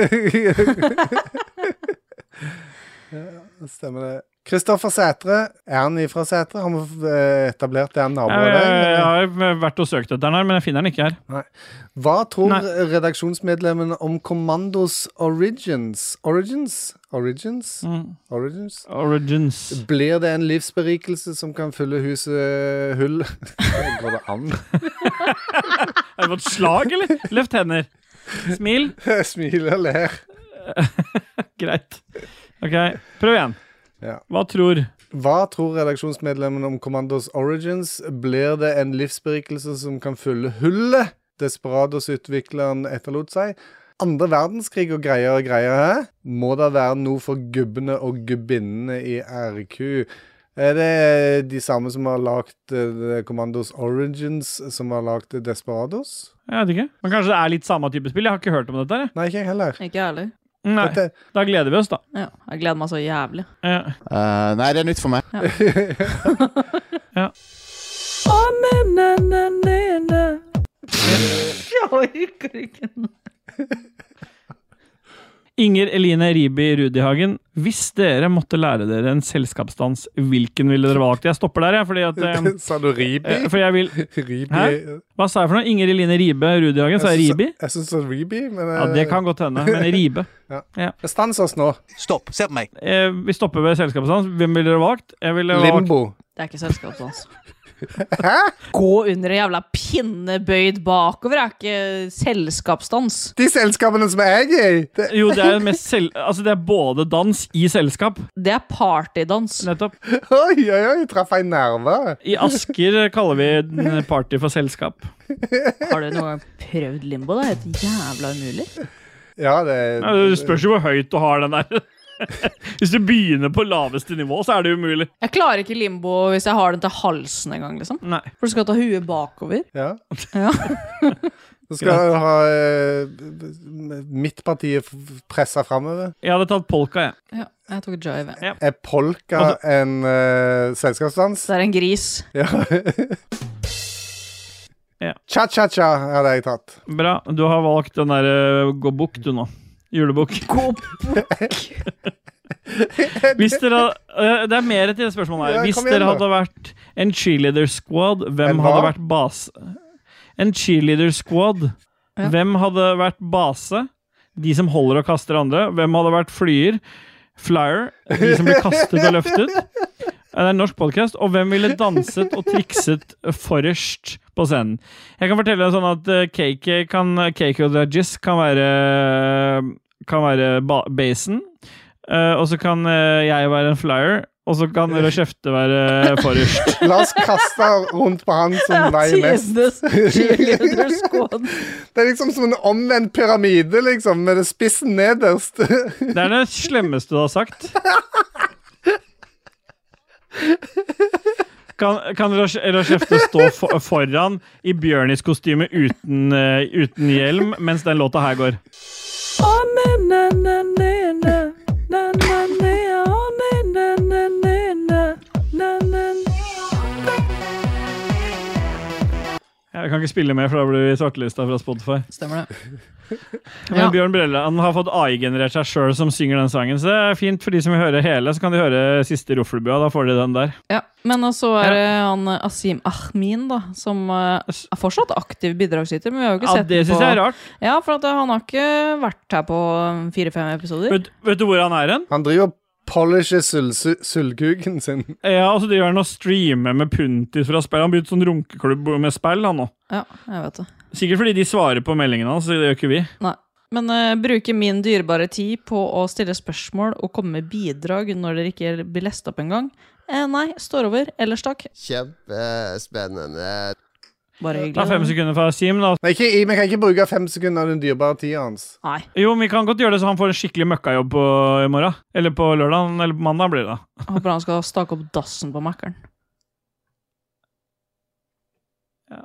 Ja, stemmer det. Kristoffer Sætre, han ifra Sætre? Han har etablert det nabo av deg? Jeg har vært og søkt etter den her, men jeg finner den ikke her. Nei. Hva tror redaksjonsmedlemmene om Commandos Origins? Blir det en livsberikelse som kan fylle huset hull? Går det an? Har du fått slag, eller? Løft hender. Smil. Smil og ler. Greit. Ok, prøv igjen. Ja. Hva tror redaksjonsmedlemmene om Commandos Origins? Blir det en livsberikelse som kan fylle hullet Desperados-utvikleren etterlot seg? Andre verdenskrig og greier her? Må det være noe for gubbene og gubbinnene i RQ? Er det de samme som har lagt Commandos Origins, som har lagt Desperados? Jeg vet ikke. Men kanskje det er litt samme type spill? Jeg har ikke hørt om dette. Nei, ikke jeg heller. Ikke jeg heller. Nei, da gleder vi oss da. Ja, jeg gleder meg så jævlig. Ja. Nei, det er nytt for meg. Ja. Jeg orker ikke. Inger Eline Ribi Rudihagen, hvis dere måtte lære dere en selskapsdans, hvilken ville dere valgt? Jeg stopper der, fordi at... Sa du Ribi? For jeg vil... Ribi? Hæ? Hva sa jeg for noe? Inger Eline Ribe Rudihagen, sa jeg Ribi? Jeg synes det er Ribi, men... Ja, det kan godt hende, men Ribe. Ja. Stans oss nå. Stopp, se på meg. Vi stopper ved selskapsdans. Hvem ville dere valgt? Jeg ville Limbo. Det er ikke selskapsdans. Hæ? Gå under en jævla pinnebøyd bakover er ikke selskapsdans. De selskapene som jeg er i Jo, det er mest altså det er både dans i selskap. Det er partydans. Nettopp. Oi, traff en nerve. I Asker kaller vi party for selskap. Har du noen gang prøvd limbo? Det er helt jævla umulig. Ja, det spørs jo hvor høyt du har den der. Hvis du begynner på laveste nivå, så er det umulig. Jeg klarer ikke limbo hvis jeg har den til halsen en gang, liksom. Nei. For du skal ta huet bakover. Ja. Så skal du ha midtpartiet presset fremover. Jeg hadde tatt polka, jeg. Ja, jeg tok jive. Ja. Er polka en selskapsdans? Det er en gris. Ja. Ja. Cha-cha-cha hadde jeg tatt. Bra, du har valgt den der gå bukk du nå. Julebukk. Gå bukk. Hvis dere det er mer til det spørsmålet her. Hvis dere hadde vært en cheerleader squad, hvem hadde vært base? En cheerleader squad, hvem hadde vært base? De som holder og kaster andre. Hvem hadde vært flyer? Flyer, de som blir kastet og løftet. Det er en norsk podcast. Og hvem ville danset og trikset forrest på scenen? Jeg kan fortelle sånn at KK og Dudges kan være basen. Og så kan jeg være en flyer. Og så kan Rødkjefte være forrest. La oss kaste rundt på han som veier mest. Det er liksom som en omvendt pyramide, liksom, med det spissen nederst. Det er det slemmeste du har sagt. Kan Rødkjefte stå foran i Bjørnis kostyme uten hjelm, mens den låta her går? Jeg kan ikke spille mer, for da blir vi svartelista fra Spotify. Stemmer det. Men Bjørn Brelle, han har fått AI-generert seg selv som synger den sangen, så det er fint for de som vil høre hele, så kan de høre siste Roffelbua, da får de den der. Ja, men så er det han Asim Ahmin da, som er fortsatt aktiv bidragsyter, men vi har jo ikke sett det synes jeg er rart. Ja, for at han har ikke vært her på 4-5 episoder. Vet du hvor han er hen? Han driver og polisher sullkuken sin. Ja, og så driver han og streamer med puntis fra spill. Han begynte sånn runkeklubb med spill, han nå. Ja, jeg vet det. Sikkert fordi de svarer på meldingene hans, så det gjør ikke vi. Nei. Men bruker min dyrebare tid på å stille spørsmål og komme med bidrag når dere ikke blir lest opp en gang? Nei, står over. Ellers takk. Kjempespennende. Bare hyggelig. Ta 5 sekunder fra Sim, da. Nei, vi kan ikke bruke 5 sekunder av den dyrebare tiden hans. Nei. Jo, vi kan godt gjøre det så han får en skikkelig møkkajobb i morgen. Eller på lørdagen, eller på mandag blir det da. Jeg håper han skal stake opp dassen på Mackeren. Ja.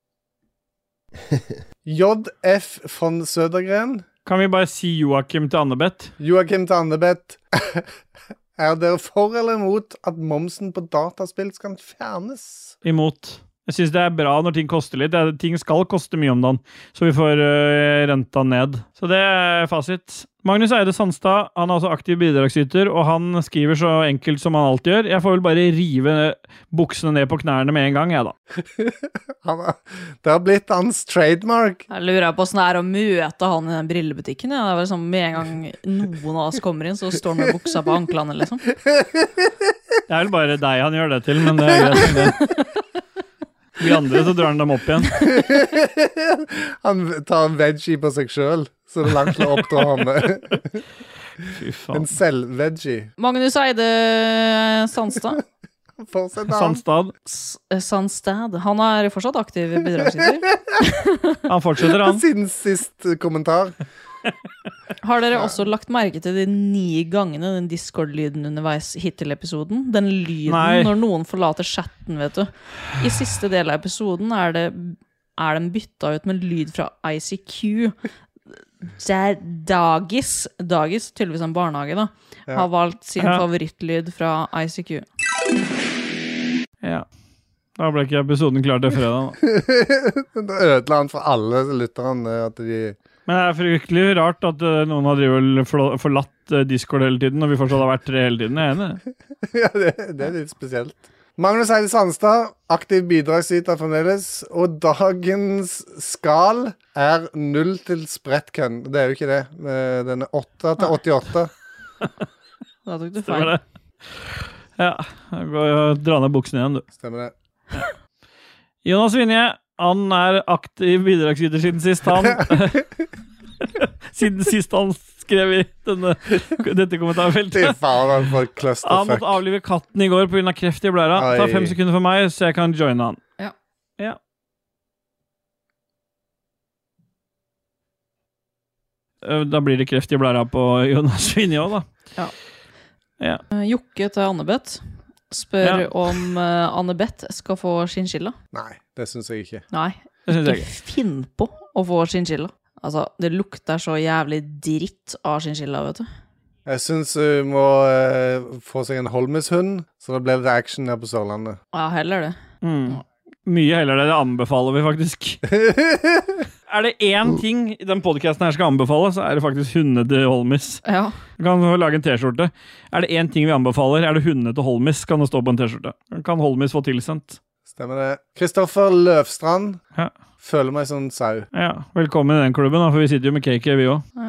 JF von Södergren. Kan vi bare si Joakim til Annebeth? Joakim til Annebeth. Er dere for eller imot at momsen på dataspill skal fjernes? Imot. Jeg synes det er bra når ting koster litt. Ting skal koste mye om dagen, så vi får renta ned. Så det er fasit. Magnus Eide Sandstad, han er også aktiv bidragsyter, og han skriver så enkelt som han alltid gjør. Jeg får vel bare rive buksene ned på knærne med en gang, jeg da. Det har blitt hans trademark. Jeg lurer på hvordan det er å møte han i den brillebutikken. Ja. Det er vel sånn, med en gang noen av oss kommer inn, så står han med buksa på anklene, liksom. Det er vel bare deg han gjør det til, men det er greit det. De andre så drar han dem opp igjen. Han tar en veggie på seg selv, så det er langt til å oppdra ham. Fy faen. En selv-veggie. Magnus Eide Sandstad. Sandstad. Han er fortsatt aktiv bidragsyter. Han fortsetter, han. Siden sist kommentar. Har dere også lagt merke til de 9 gangene den Discord-lyden underveis hittil-episoden? Den lyden når noen forlater chatten, vet du. I siste del av episoden er den bytta ut med lyd fra ICQ. Dagis, tydeligvis en barnehage da, har valgt sin favorittlyd fra ICQ. Ja. Da ble ikke episoden klar til fredag da. Da ødela han for alle lytterne at de... Men det er fryktelig rart at noen har forlatt Discord hele tiden, og vi fortsatt har vært 3 hele tiden. Jeg er enig. Ja, det er litt spesielt. Magnus Eide Sandstad, aktiv bidragsyter fremdeles, og dagens skal er 0 til sprettkønn. Det er jo ikke det. Den er 8 til 88. Da tok du feil. Ja, jeg går og drar ned buksen igjen, du. Stemmer det. Jonas Vinje, han er aktiv bidragsyter siden sist, han. Siden sist han skrev i dette kommentarfeltet. Han måtte avlive katten i går på grunn av kreft i blæra. Ta 5 sekunder for meg, så jeg kan joine han. Ja. Da blir det kreft i blæra på Jonas Vinje også, da. Ja. Jokke til Annebeth spør om Annebeth skal få skinskilla. Nei, det synes jeg ikke. Nei, ikke finn på å få skinskilla. Altså, det lukter så jævlig dritt av skinskilla, vet du. Jeg synes hun må få seg en Holmes-hund, så det blir litt action her på Sørlandet. Ja, heller det. Mye heller det anbefaler vi faktisk. Er det en ting i den podcasten her skal anbefale, så er det faktisk hundene til Holmes. Ja. Vi kan lage en t-skjorte. Er det en ting vi anbefaler, er det hundene til Holmes, kan det stå på en t-skjorte. Kan Holmes få tilsendt. Stemmer det. Kristoffer Løvstrand. Føler meg sånn sau. Ja, velkommen i den klubben, da, for vi sitter jo med KK, vi også.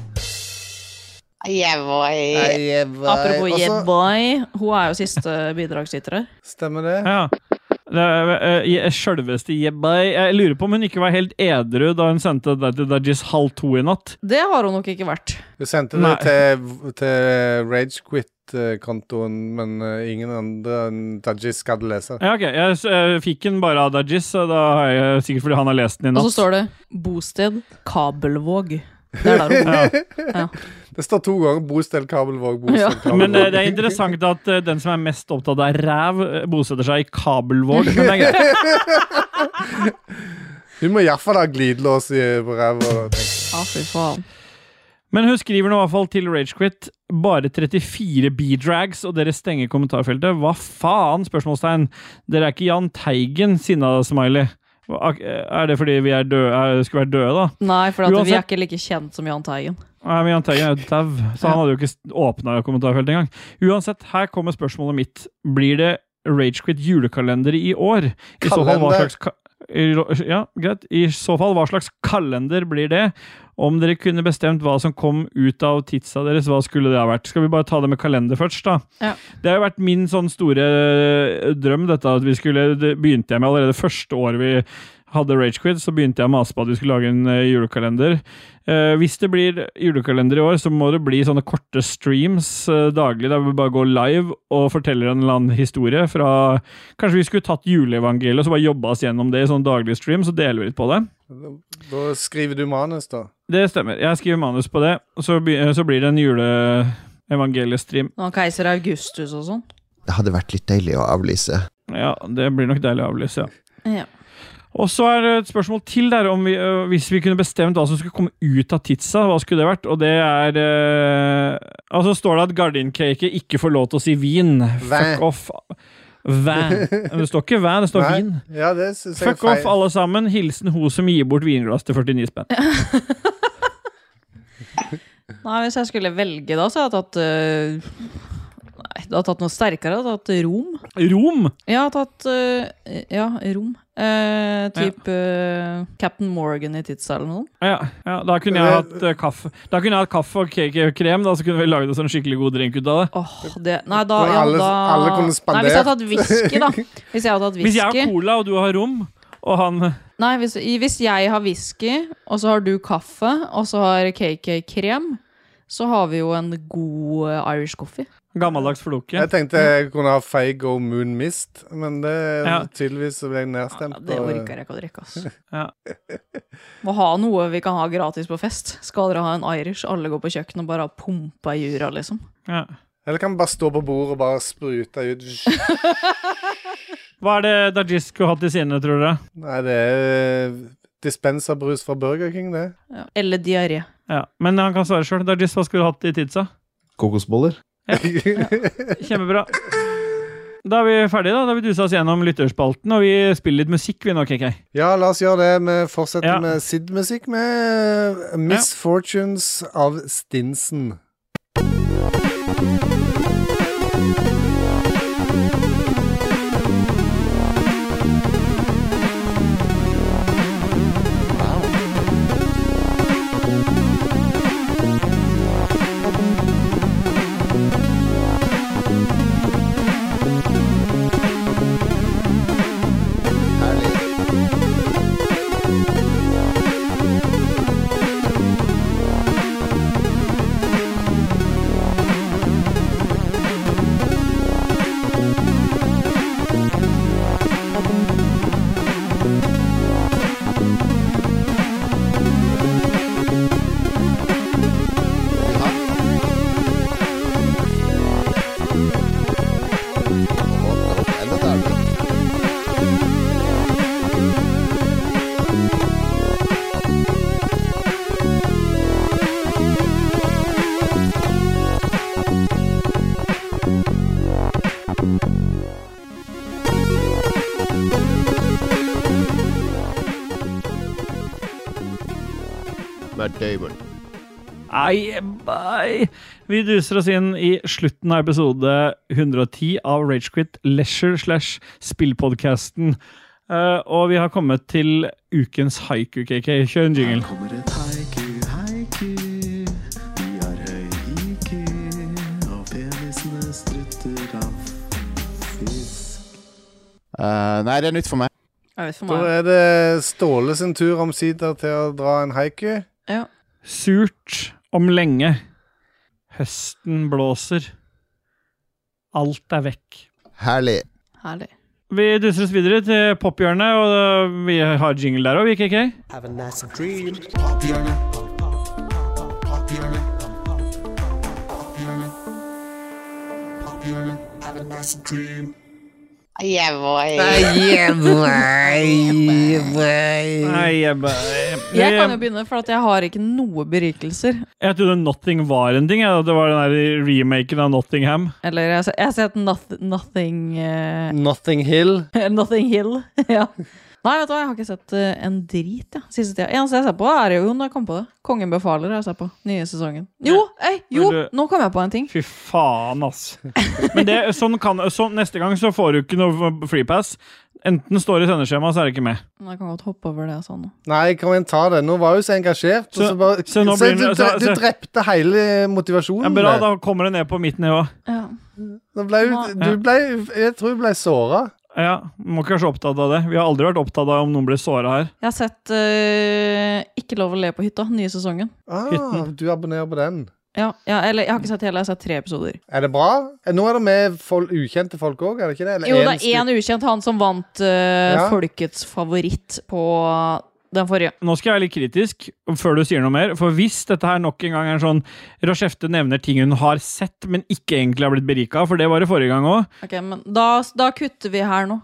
Yeah, boy. Apropos yeah, boy. Hun er jo siste bidragsytere. Stemmer det? Ja. Selveste Jebbai. Jeg lurer på om hun ikke var helt edru da hun sendte det til Dajis 1:30 i natt. Det har hun nok ikke vært. Hun sendte det til RageQuit-kontoen, men ingen andre enn Dajis skal lese. Ja, ok. Jeg fikk den bare av Dajis, så da har jeg sikkert fordi han har lest den i natt. Og så står det bosted Kabelvåg. Det er der hun. Ja. Det står 2 ganger bosted Kabelvåg. Men det er interessant at den som er mest opptatt av ræv bosetter seg i Kabelvåg. Men det er greit. Hun må i hvert fall ha glidelås på ræv. Ja, fy faen. Men hun skriver nå i hvert fall til RageQuit bare 34 B-drags, og dere stenger kommentarfeltet. Hva faen, spørsmålstegn? Dere er ikke Jahn Teigen, sinna smiley. Er det fordi vi er døde, skulle vært døde da? Nei, for vi er ikke like kjent som Jahn Teigen. Nei, men Jahn Teigen er jo dau, så han hadde jo ikke åpnet kommentarfeltet engang. Uansett, her kommer spørsmålet mitt. Blir det RageQuit julekalender i år? I så fall, hva slags Ja, greit. I så fall, hva slags kalender blir det? Om dere kunne bestemt hva som kom ut av tidsa deres, hva skulle det ha vært? Skal vi bare ta det med kalender først, da? Ja. Det har jo vært min sånn store drøm, dette, at det begynte jeg med allerede første år vi hadde Ragequit, så begynte jeg å mase på at vi skulle lage en julekalender. Hvis det blir julekalender i år, så må det bli sånne korte streams daglig, der vi bare går live og forteller en eller annen historie fra... Kanskje vi skulle tatt juleevangeliet, og så bare jobbe oss gjennom det i sånn daglig stream, så deler vi litt på det. Da skriver du manus, da? Det stemmer. Jeg skriver manus på det, og så blir det en juleevangeliestream. Og Keiser Augustus og sånn? Det hadde vært litt deilig å avlyse. Ja, det blir nok deilig å avlyse, ja. Og så det et spørsmål til der, om hvis vi kunne bestemt hva som skulle komme ut av tidsa, hva skulle det vært? Og det altså står det at gardincake ikke får lov til å si vin. Fuck off. Vin. Det står ikke vin, det står vin. Ja, det synes jeg Fuck off alle sammen. Hilsen hun som gir bort vinglass til 49 spenn. Nei, hvis jeg skulle velge da, så hadde jeg tatt... Nei, du har tatt noe sterkere, du har tatt rom. Rom? Ja, tatt rom. Captain Morgan i tidsa eller noe. Ja, da kunne jeg hatt kaffe. Da kunne jeg hatt kaffe og cake og krem, da så kunne vi laget en sånn skikkelig god drink ut av det. Nei, da... Alle kunne spandere. Nei, hvis jeg hadde tatt whisky da. Hvis jeg har cola og du har rom, og han... Nei, hvis jeg har whisky, og så har du kaffe, og så har cake krem, så har vi jo en god Irish coffee. Gammeldags floke. Jeg tenkte jeg kunne ha Faygo Moon Mist, men det tydeligvis ble jeg nedstemt. Ja, det orker jeg ikke å drikke, ass. Må ha noe vi kan ha gratis på fest. Skal dere ha en Irish, alle går på kjøkken og bare pumper i jura, liksom. Ja. Eller kan bare stå på bordet og bare sprute ut. Hva det Dajis skulle hatt i sine, tror dere? Nei, det dispenserbrus fra Burger King, det. Ja. Eller diaré. Ja, men han kan svare selv. Dajis, hva skulle du hatt i tidsa? Kokosboller. Ja. Kjempebra. Da vi ferdige da. Da har vi duset oss gjennom lytterspalten, og vi spiller litt musikk vi nå, KK. Ja, la oss gjøre det. Vi fortsetter med Sid-musikk med Misfortunes av Stinson. Bye. Vi duser oss inn i slutten av episode 110 av Ragequit Leisure/spillpodcasten. Og vi har kommet til ukens haiku, KK. Kjør en jingle. Her kommer et haiku. Vi har høy IQ, og penisene strutter av fisk. Nei, det nytt for meg. Da det Ståle sin tur omsider til å dra en haiku. Ja. Surt om lenge. Høsten blåser. Alt vekk. Herlig. Vi duser oss videre til pophjørnet, og vi har jingle der også, KK. Have a nice dream. Pophjørnet. Have a nice dream. Yeah, boy. Jeg kan jo begynne, for at jeg har ikke noe berikelser. Jeg trodde Nothing var en ting. Det var den der remaken av Nottingham. Eller jeg har sett Nothing Nothing Hill. Nothing Hill, ja. Nei, vet du hva, jeg har ikke sett en drit, siste tida. Eneste jeg ser på jo når jeg kom på det. Kongen befaler jeg ser på, nye sesongen. Jo, nå kom jeg på en ting. Fy faen, ass. Men neste gang så får du ikke noe freepass. Enten står det i sendeskjema, så det ikke med. Jeg kan godt hoppe over det sånn. Nei, kan vi ta det? Nå var jeg jo så engasjert. Du drepte hele motivasjonen. Ja, bra, da kommer det ned på mitt nivå. Ja. Jeg tror du ble såret. Ja, må ikke være så opptatt av det. Vi har aldri vært opptatt av om noen blir såret her. Jeg har sett Ikke lov å le på hytta, nye sesongen. Du abonnerer på den. Ja, eller jeg har ikke sett hele, jeg har sett 3 episoder. Er det bra? Nå det med ukjente folk også, er det ikke det? Eller jo, det en ukjent, han som vant folkets favoritt på den forrige. Nå skal jeg være litt kritisk før du sier noe mer, for hvis dette her nok en gang er sånn Rochefte nevner ting hun har sett, men ikke egentlig har blitt berika, for det var det forrige gang også. Ok, men da kutter vi her nå.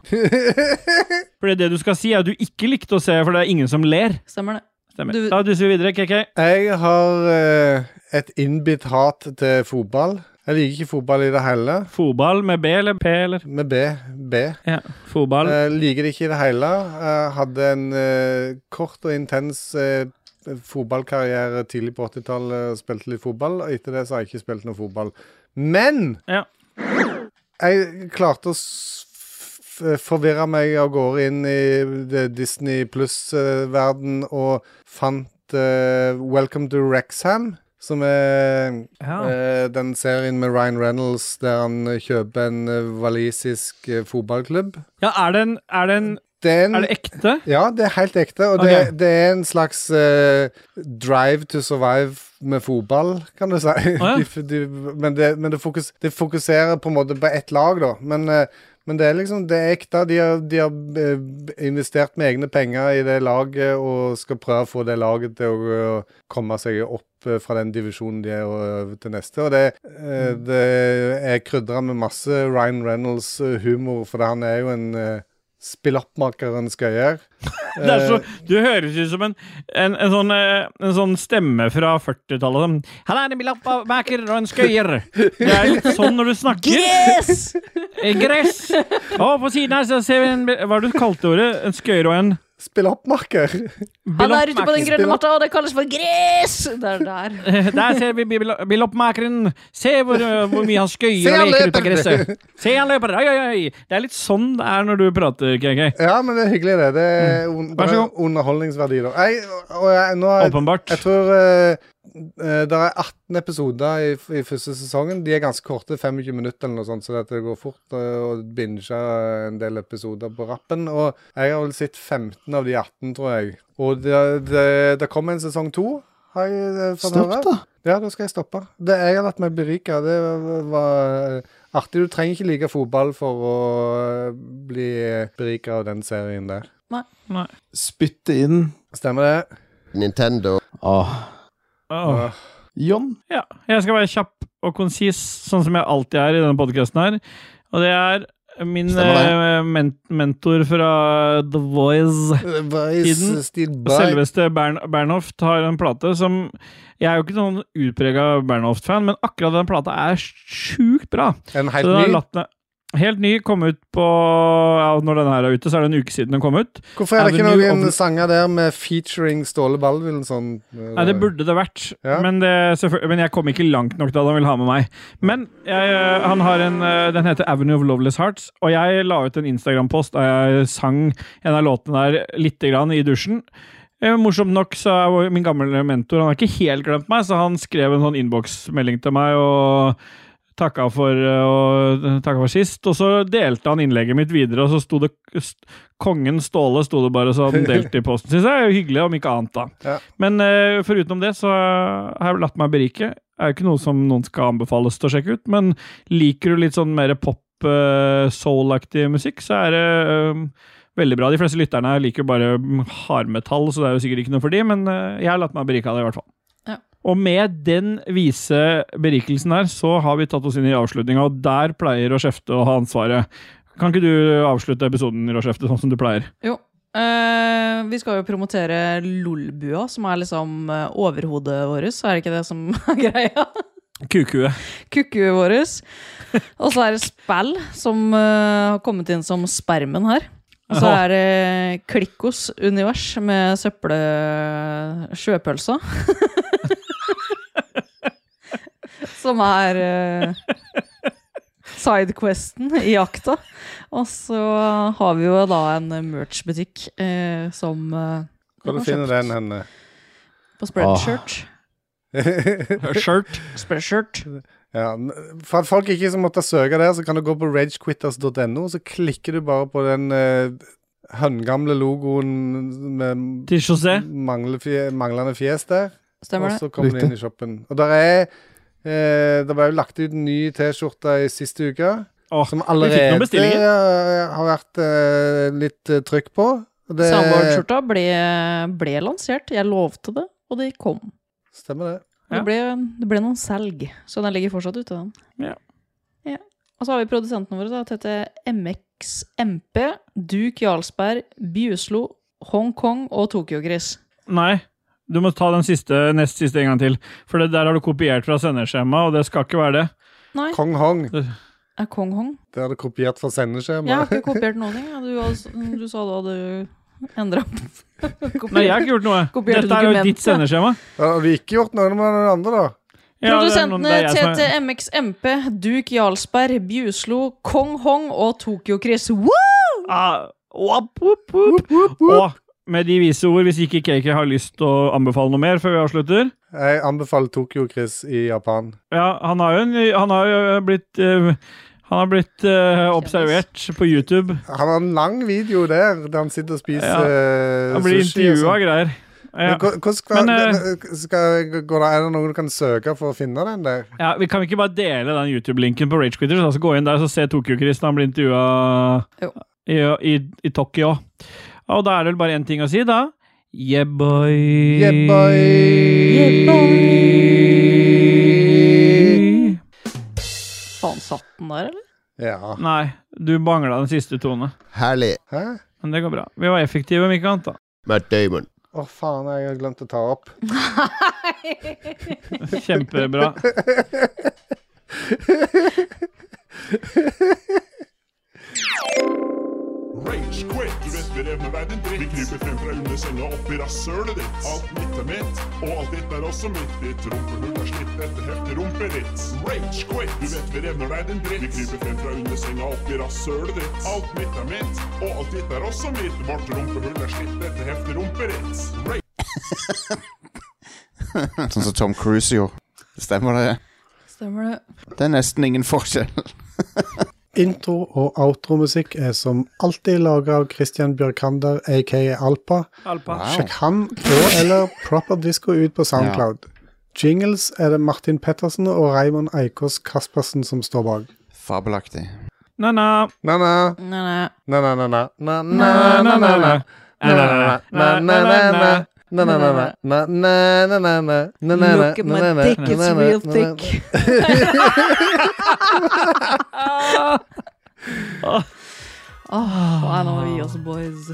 For det du skal si at du ikke likte å se, for det ingen som ler. Stemmer det. Da duser vi videre, KK. Jeg har et innbitt hat til fotball. Jeg liker ikke fotball i det hele. Fotball med B eller P, eller? Med B. Ja, fotball. Liker det ikke i det hele. Jeg hadde en kort og intens fotballkarriere tidlig på 80-tallet, spilte litt fotball, og etter det så har jeg ikke spilt noe fotball. Men jeg klarte å forvirre meg og går inn i Disney Plus-verden og fant Welcome to Wrexham, som den serien med Ryan Reynolds der han kjøper en walisisk fotballklubb. Ja, er det ekte? Ja, det helt ekte, og det en slags drive to survive med fotball, kan du si. Men det fokuserer på en måte på ett lag da, men det liksom, det ekte. De har investert med egne penger i det laget og skal prøve å få det laget til å komme seg opp fra den divisjonen de over til neste. Og det er krydret med masse Ryan Reynolds humor, for han er jo en spilloppmaker, en skøyer. Du høres ut som en sånn stemme fra 40-tallet. Han er en spilloppmaker og en skøyer. Det er litt sånn når du snakker. Gress! Og på siden her så ser vi hva du kalte ordet? En skøyer og en spilloppmaker. Han er ute på den grønne matta, og det kalles for gress! Der ser vi biloppmakeren. Se hvor mye han skøyer og leker ut av gresset. Se han løper. Oi. Det er litt sånn det er når du prater, KK. Ja, men det er hyggelig det. Det er underholdningsverdi da. Åpenbart. Jeg tror det er 18 episoder i første sesongen. De er ganske korte, 25 minutter eller noe sånt, så det går fort å binge en del episoder på rappen. Og jeg har vel sett 15 av de 18, tror jeg. Og det kommer en sesong 2. Har jeg fått høre? Stopp da! Ja, da skal jeg stoppe. Jeg har latt meg berike. Det var artig. Du trenger ikke like fotball for å bli beriket av den serien der. Nei. Spytte inn. Stemmer det? Nintendo. Jon? Ja, jeg skal være kjapp og konsis, sånn som jeg alltid er i denne podcasten her. Og det er min mentor fra The Voice-tiden. Selveste Bernhoft har en plate som... Jeg er jo ikke noen utpreget Bernhoft-fan, men akkurat den plata er sjukt bra. En helt ny? Helt ny, kom ut på når denne her er ute, så er det en uke siden den kom ut. Hvorfor er det ikke noen sanger der med featuring Ståle Baldwin sånn? Nei, det burde det vært, men jeg kom ikke langt nok da han ville ha med meg. Men han har den heter Avenue of Loveless Hearts, og jeg la ut en Instagram-post da jeg sang en av låtene der litt grann i dusjen. Morsomt nok så er min gamle mentor, han har ikke helt glemt meg, så han skrev en sånn inbox-melding til meg og takka for sist, og så delte han innlegget mitt videre, og så sto det Kongen Ståle sto det bare sånn delt i posten. Synes jeg er jo hyggelig, om ikke annet da. Ja. Men foruten det så har jeg latt meg berike. Det er jo ikke noe som noen skal anbefales til å sjekke ut, men liker du litt sånn mer pop, soul-aktig musikk, så er det veldig bra. De fleste lytterne liker bare hardmetall, så det er jo sikkert ikke noe for de, men jeg har latt meg berike av det i hvert fall. Og med den vise berikelsen her, så har vi tatt oss inn i avslutningen, og der pleier Rochefte å ha ansvaret. Kan ikke du avslutte episoden, Rochefte, sånn som du pleier? Jo. Vi skal jo promotere Lolbua, som er liksom overhodet vårt, så er det ikke det som er greia? Kukue vårt. Og så er det spill, som har kommet inn som spermen her. Og så det Klikkos univers med sjøpølsa. Som sidequesten i jakta. Og så har vi jo da en merch-butikk som Hvor du finner den henne? På Spreadshirt. Spreadshirt. Ja, for at folk ikke som måtte søke der, så kan du gå på ragequitters.no, så klikker du bare på den håndgamle logoen med manglende fjes der. Stemmer det. Og så kommer du inn i shoppen. Og der ble jo lagt ut en ny t-skjorte i siste uke, som allerede har vært litt trykk på. Soundboard-skjorta ble lansert. Jeg lovte det, og det kom. Stemmer det. Det ble noen salg, så den ligger fortsatt ute, den. Ja. Og så har vi produsentene våre, da, til MXMP, Duke Jarlsberg, Bjuslo, Hong Kong og Tokyo Gris. Nei, du må ta den nest siste en gang til, for det der har du kopiert fra sendeskjema, og det skal ikke være det. Nei. Kong Hong. Kong Hong? Det har du kopiert fra sendeskjema. Jeg har ikke kopiert noen ting. Du sa da du endret. Nei, jeg har ikke gjort noe. Dette jo ditt sendeskjema. Har du ikke gjort noe med den andre da? Produsentene til MXMP, Duke Jarlsberg, Bjuslo, Kong Hong og Tokyo Gris. Woo! Og med de vise ord, hvis ikke KK har lyst til å anbefale noe mer før vi avslutter. Jeg anbefaler Tokyo Gris i Japan. Ja, han har jo blitt observert på YouTube. Han har en lang video der han sitter og spiser han blir intervjuet av greier. Ja. Er det noe du kan søke for å finne den der? Ja, vi kan ikke bare dele den YouTube-linken på Rage Quitters, altså gå inn der og se Tokyo Chris når han blir intervjuet i Tokyo. Og da det vel bare en ting å si da. Yeah boy. Yeah boy. Yeah boy. Faen, satt den der, eller? Ja. Nei, du manglet den siste tone. Herlig. Hæ? Men det går bra. Vi var effektive, om ikke annet da. Matt Damon. Faen, jeg har glemt å ta opp. Kjempebra. Rage quit. Du vet vi revner deg din dritt. Vi kryper frem fra under senga opp i rasshølet ditt. Alt mitt mitt, og alt ditt også mitt. Ditt rumpehull slitt etter heftig rumpet ditt. Rage quit. Du vet vi revner deg din dritt. Vi kryper frem fra under senga opp i rasshølet ditt. Alt mitt mitt, og alt ditt også mitt. Vårt rumpehull slitt etter heftig rumpet ditt. Sånn som Tom Cruise gjorde. Stemmer det? Stemmer det. Det nesten ingen forskjell. Intro- og outro-musikk som alltid laget av Christian Bjørkander, a.k.a. Alpa. Wow. Sjekk han eller Proper Disco ut på SoundCloud. Jingles det Martin Pettersen og Raymond Eikås Kaspersen som står bak. Fabelaktig. Na-na. Na-na. Na-na. Na-na-na-na. Na-na-na-na. Na-na-na-na. Look at my dick, it's real thick. Why don't we us boys?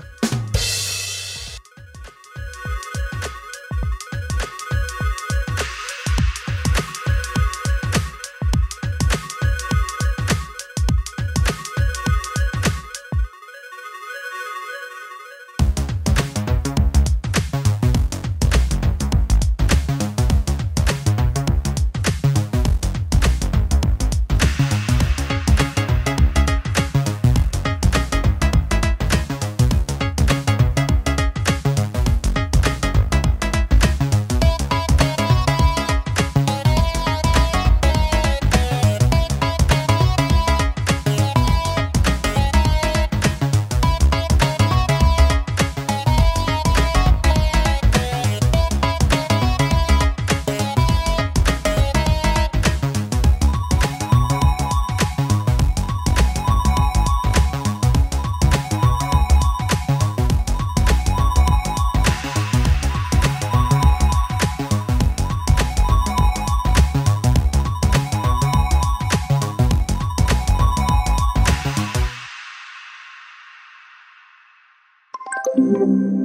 you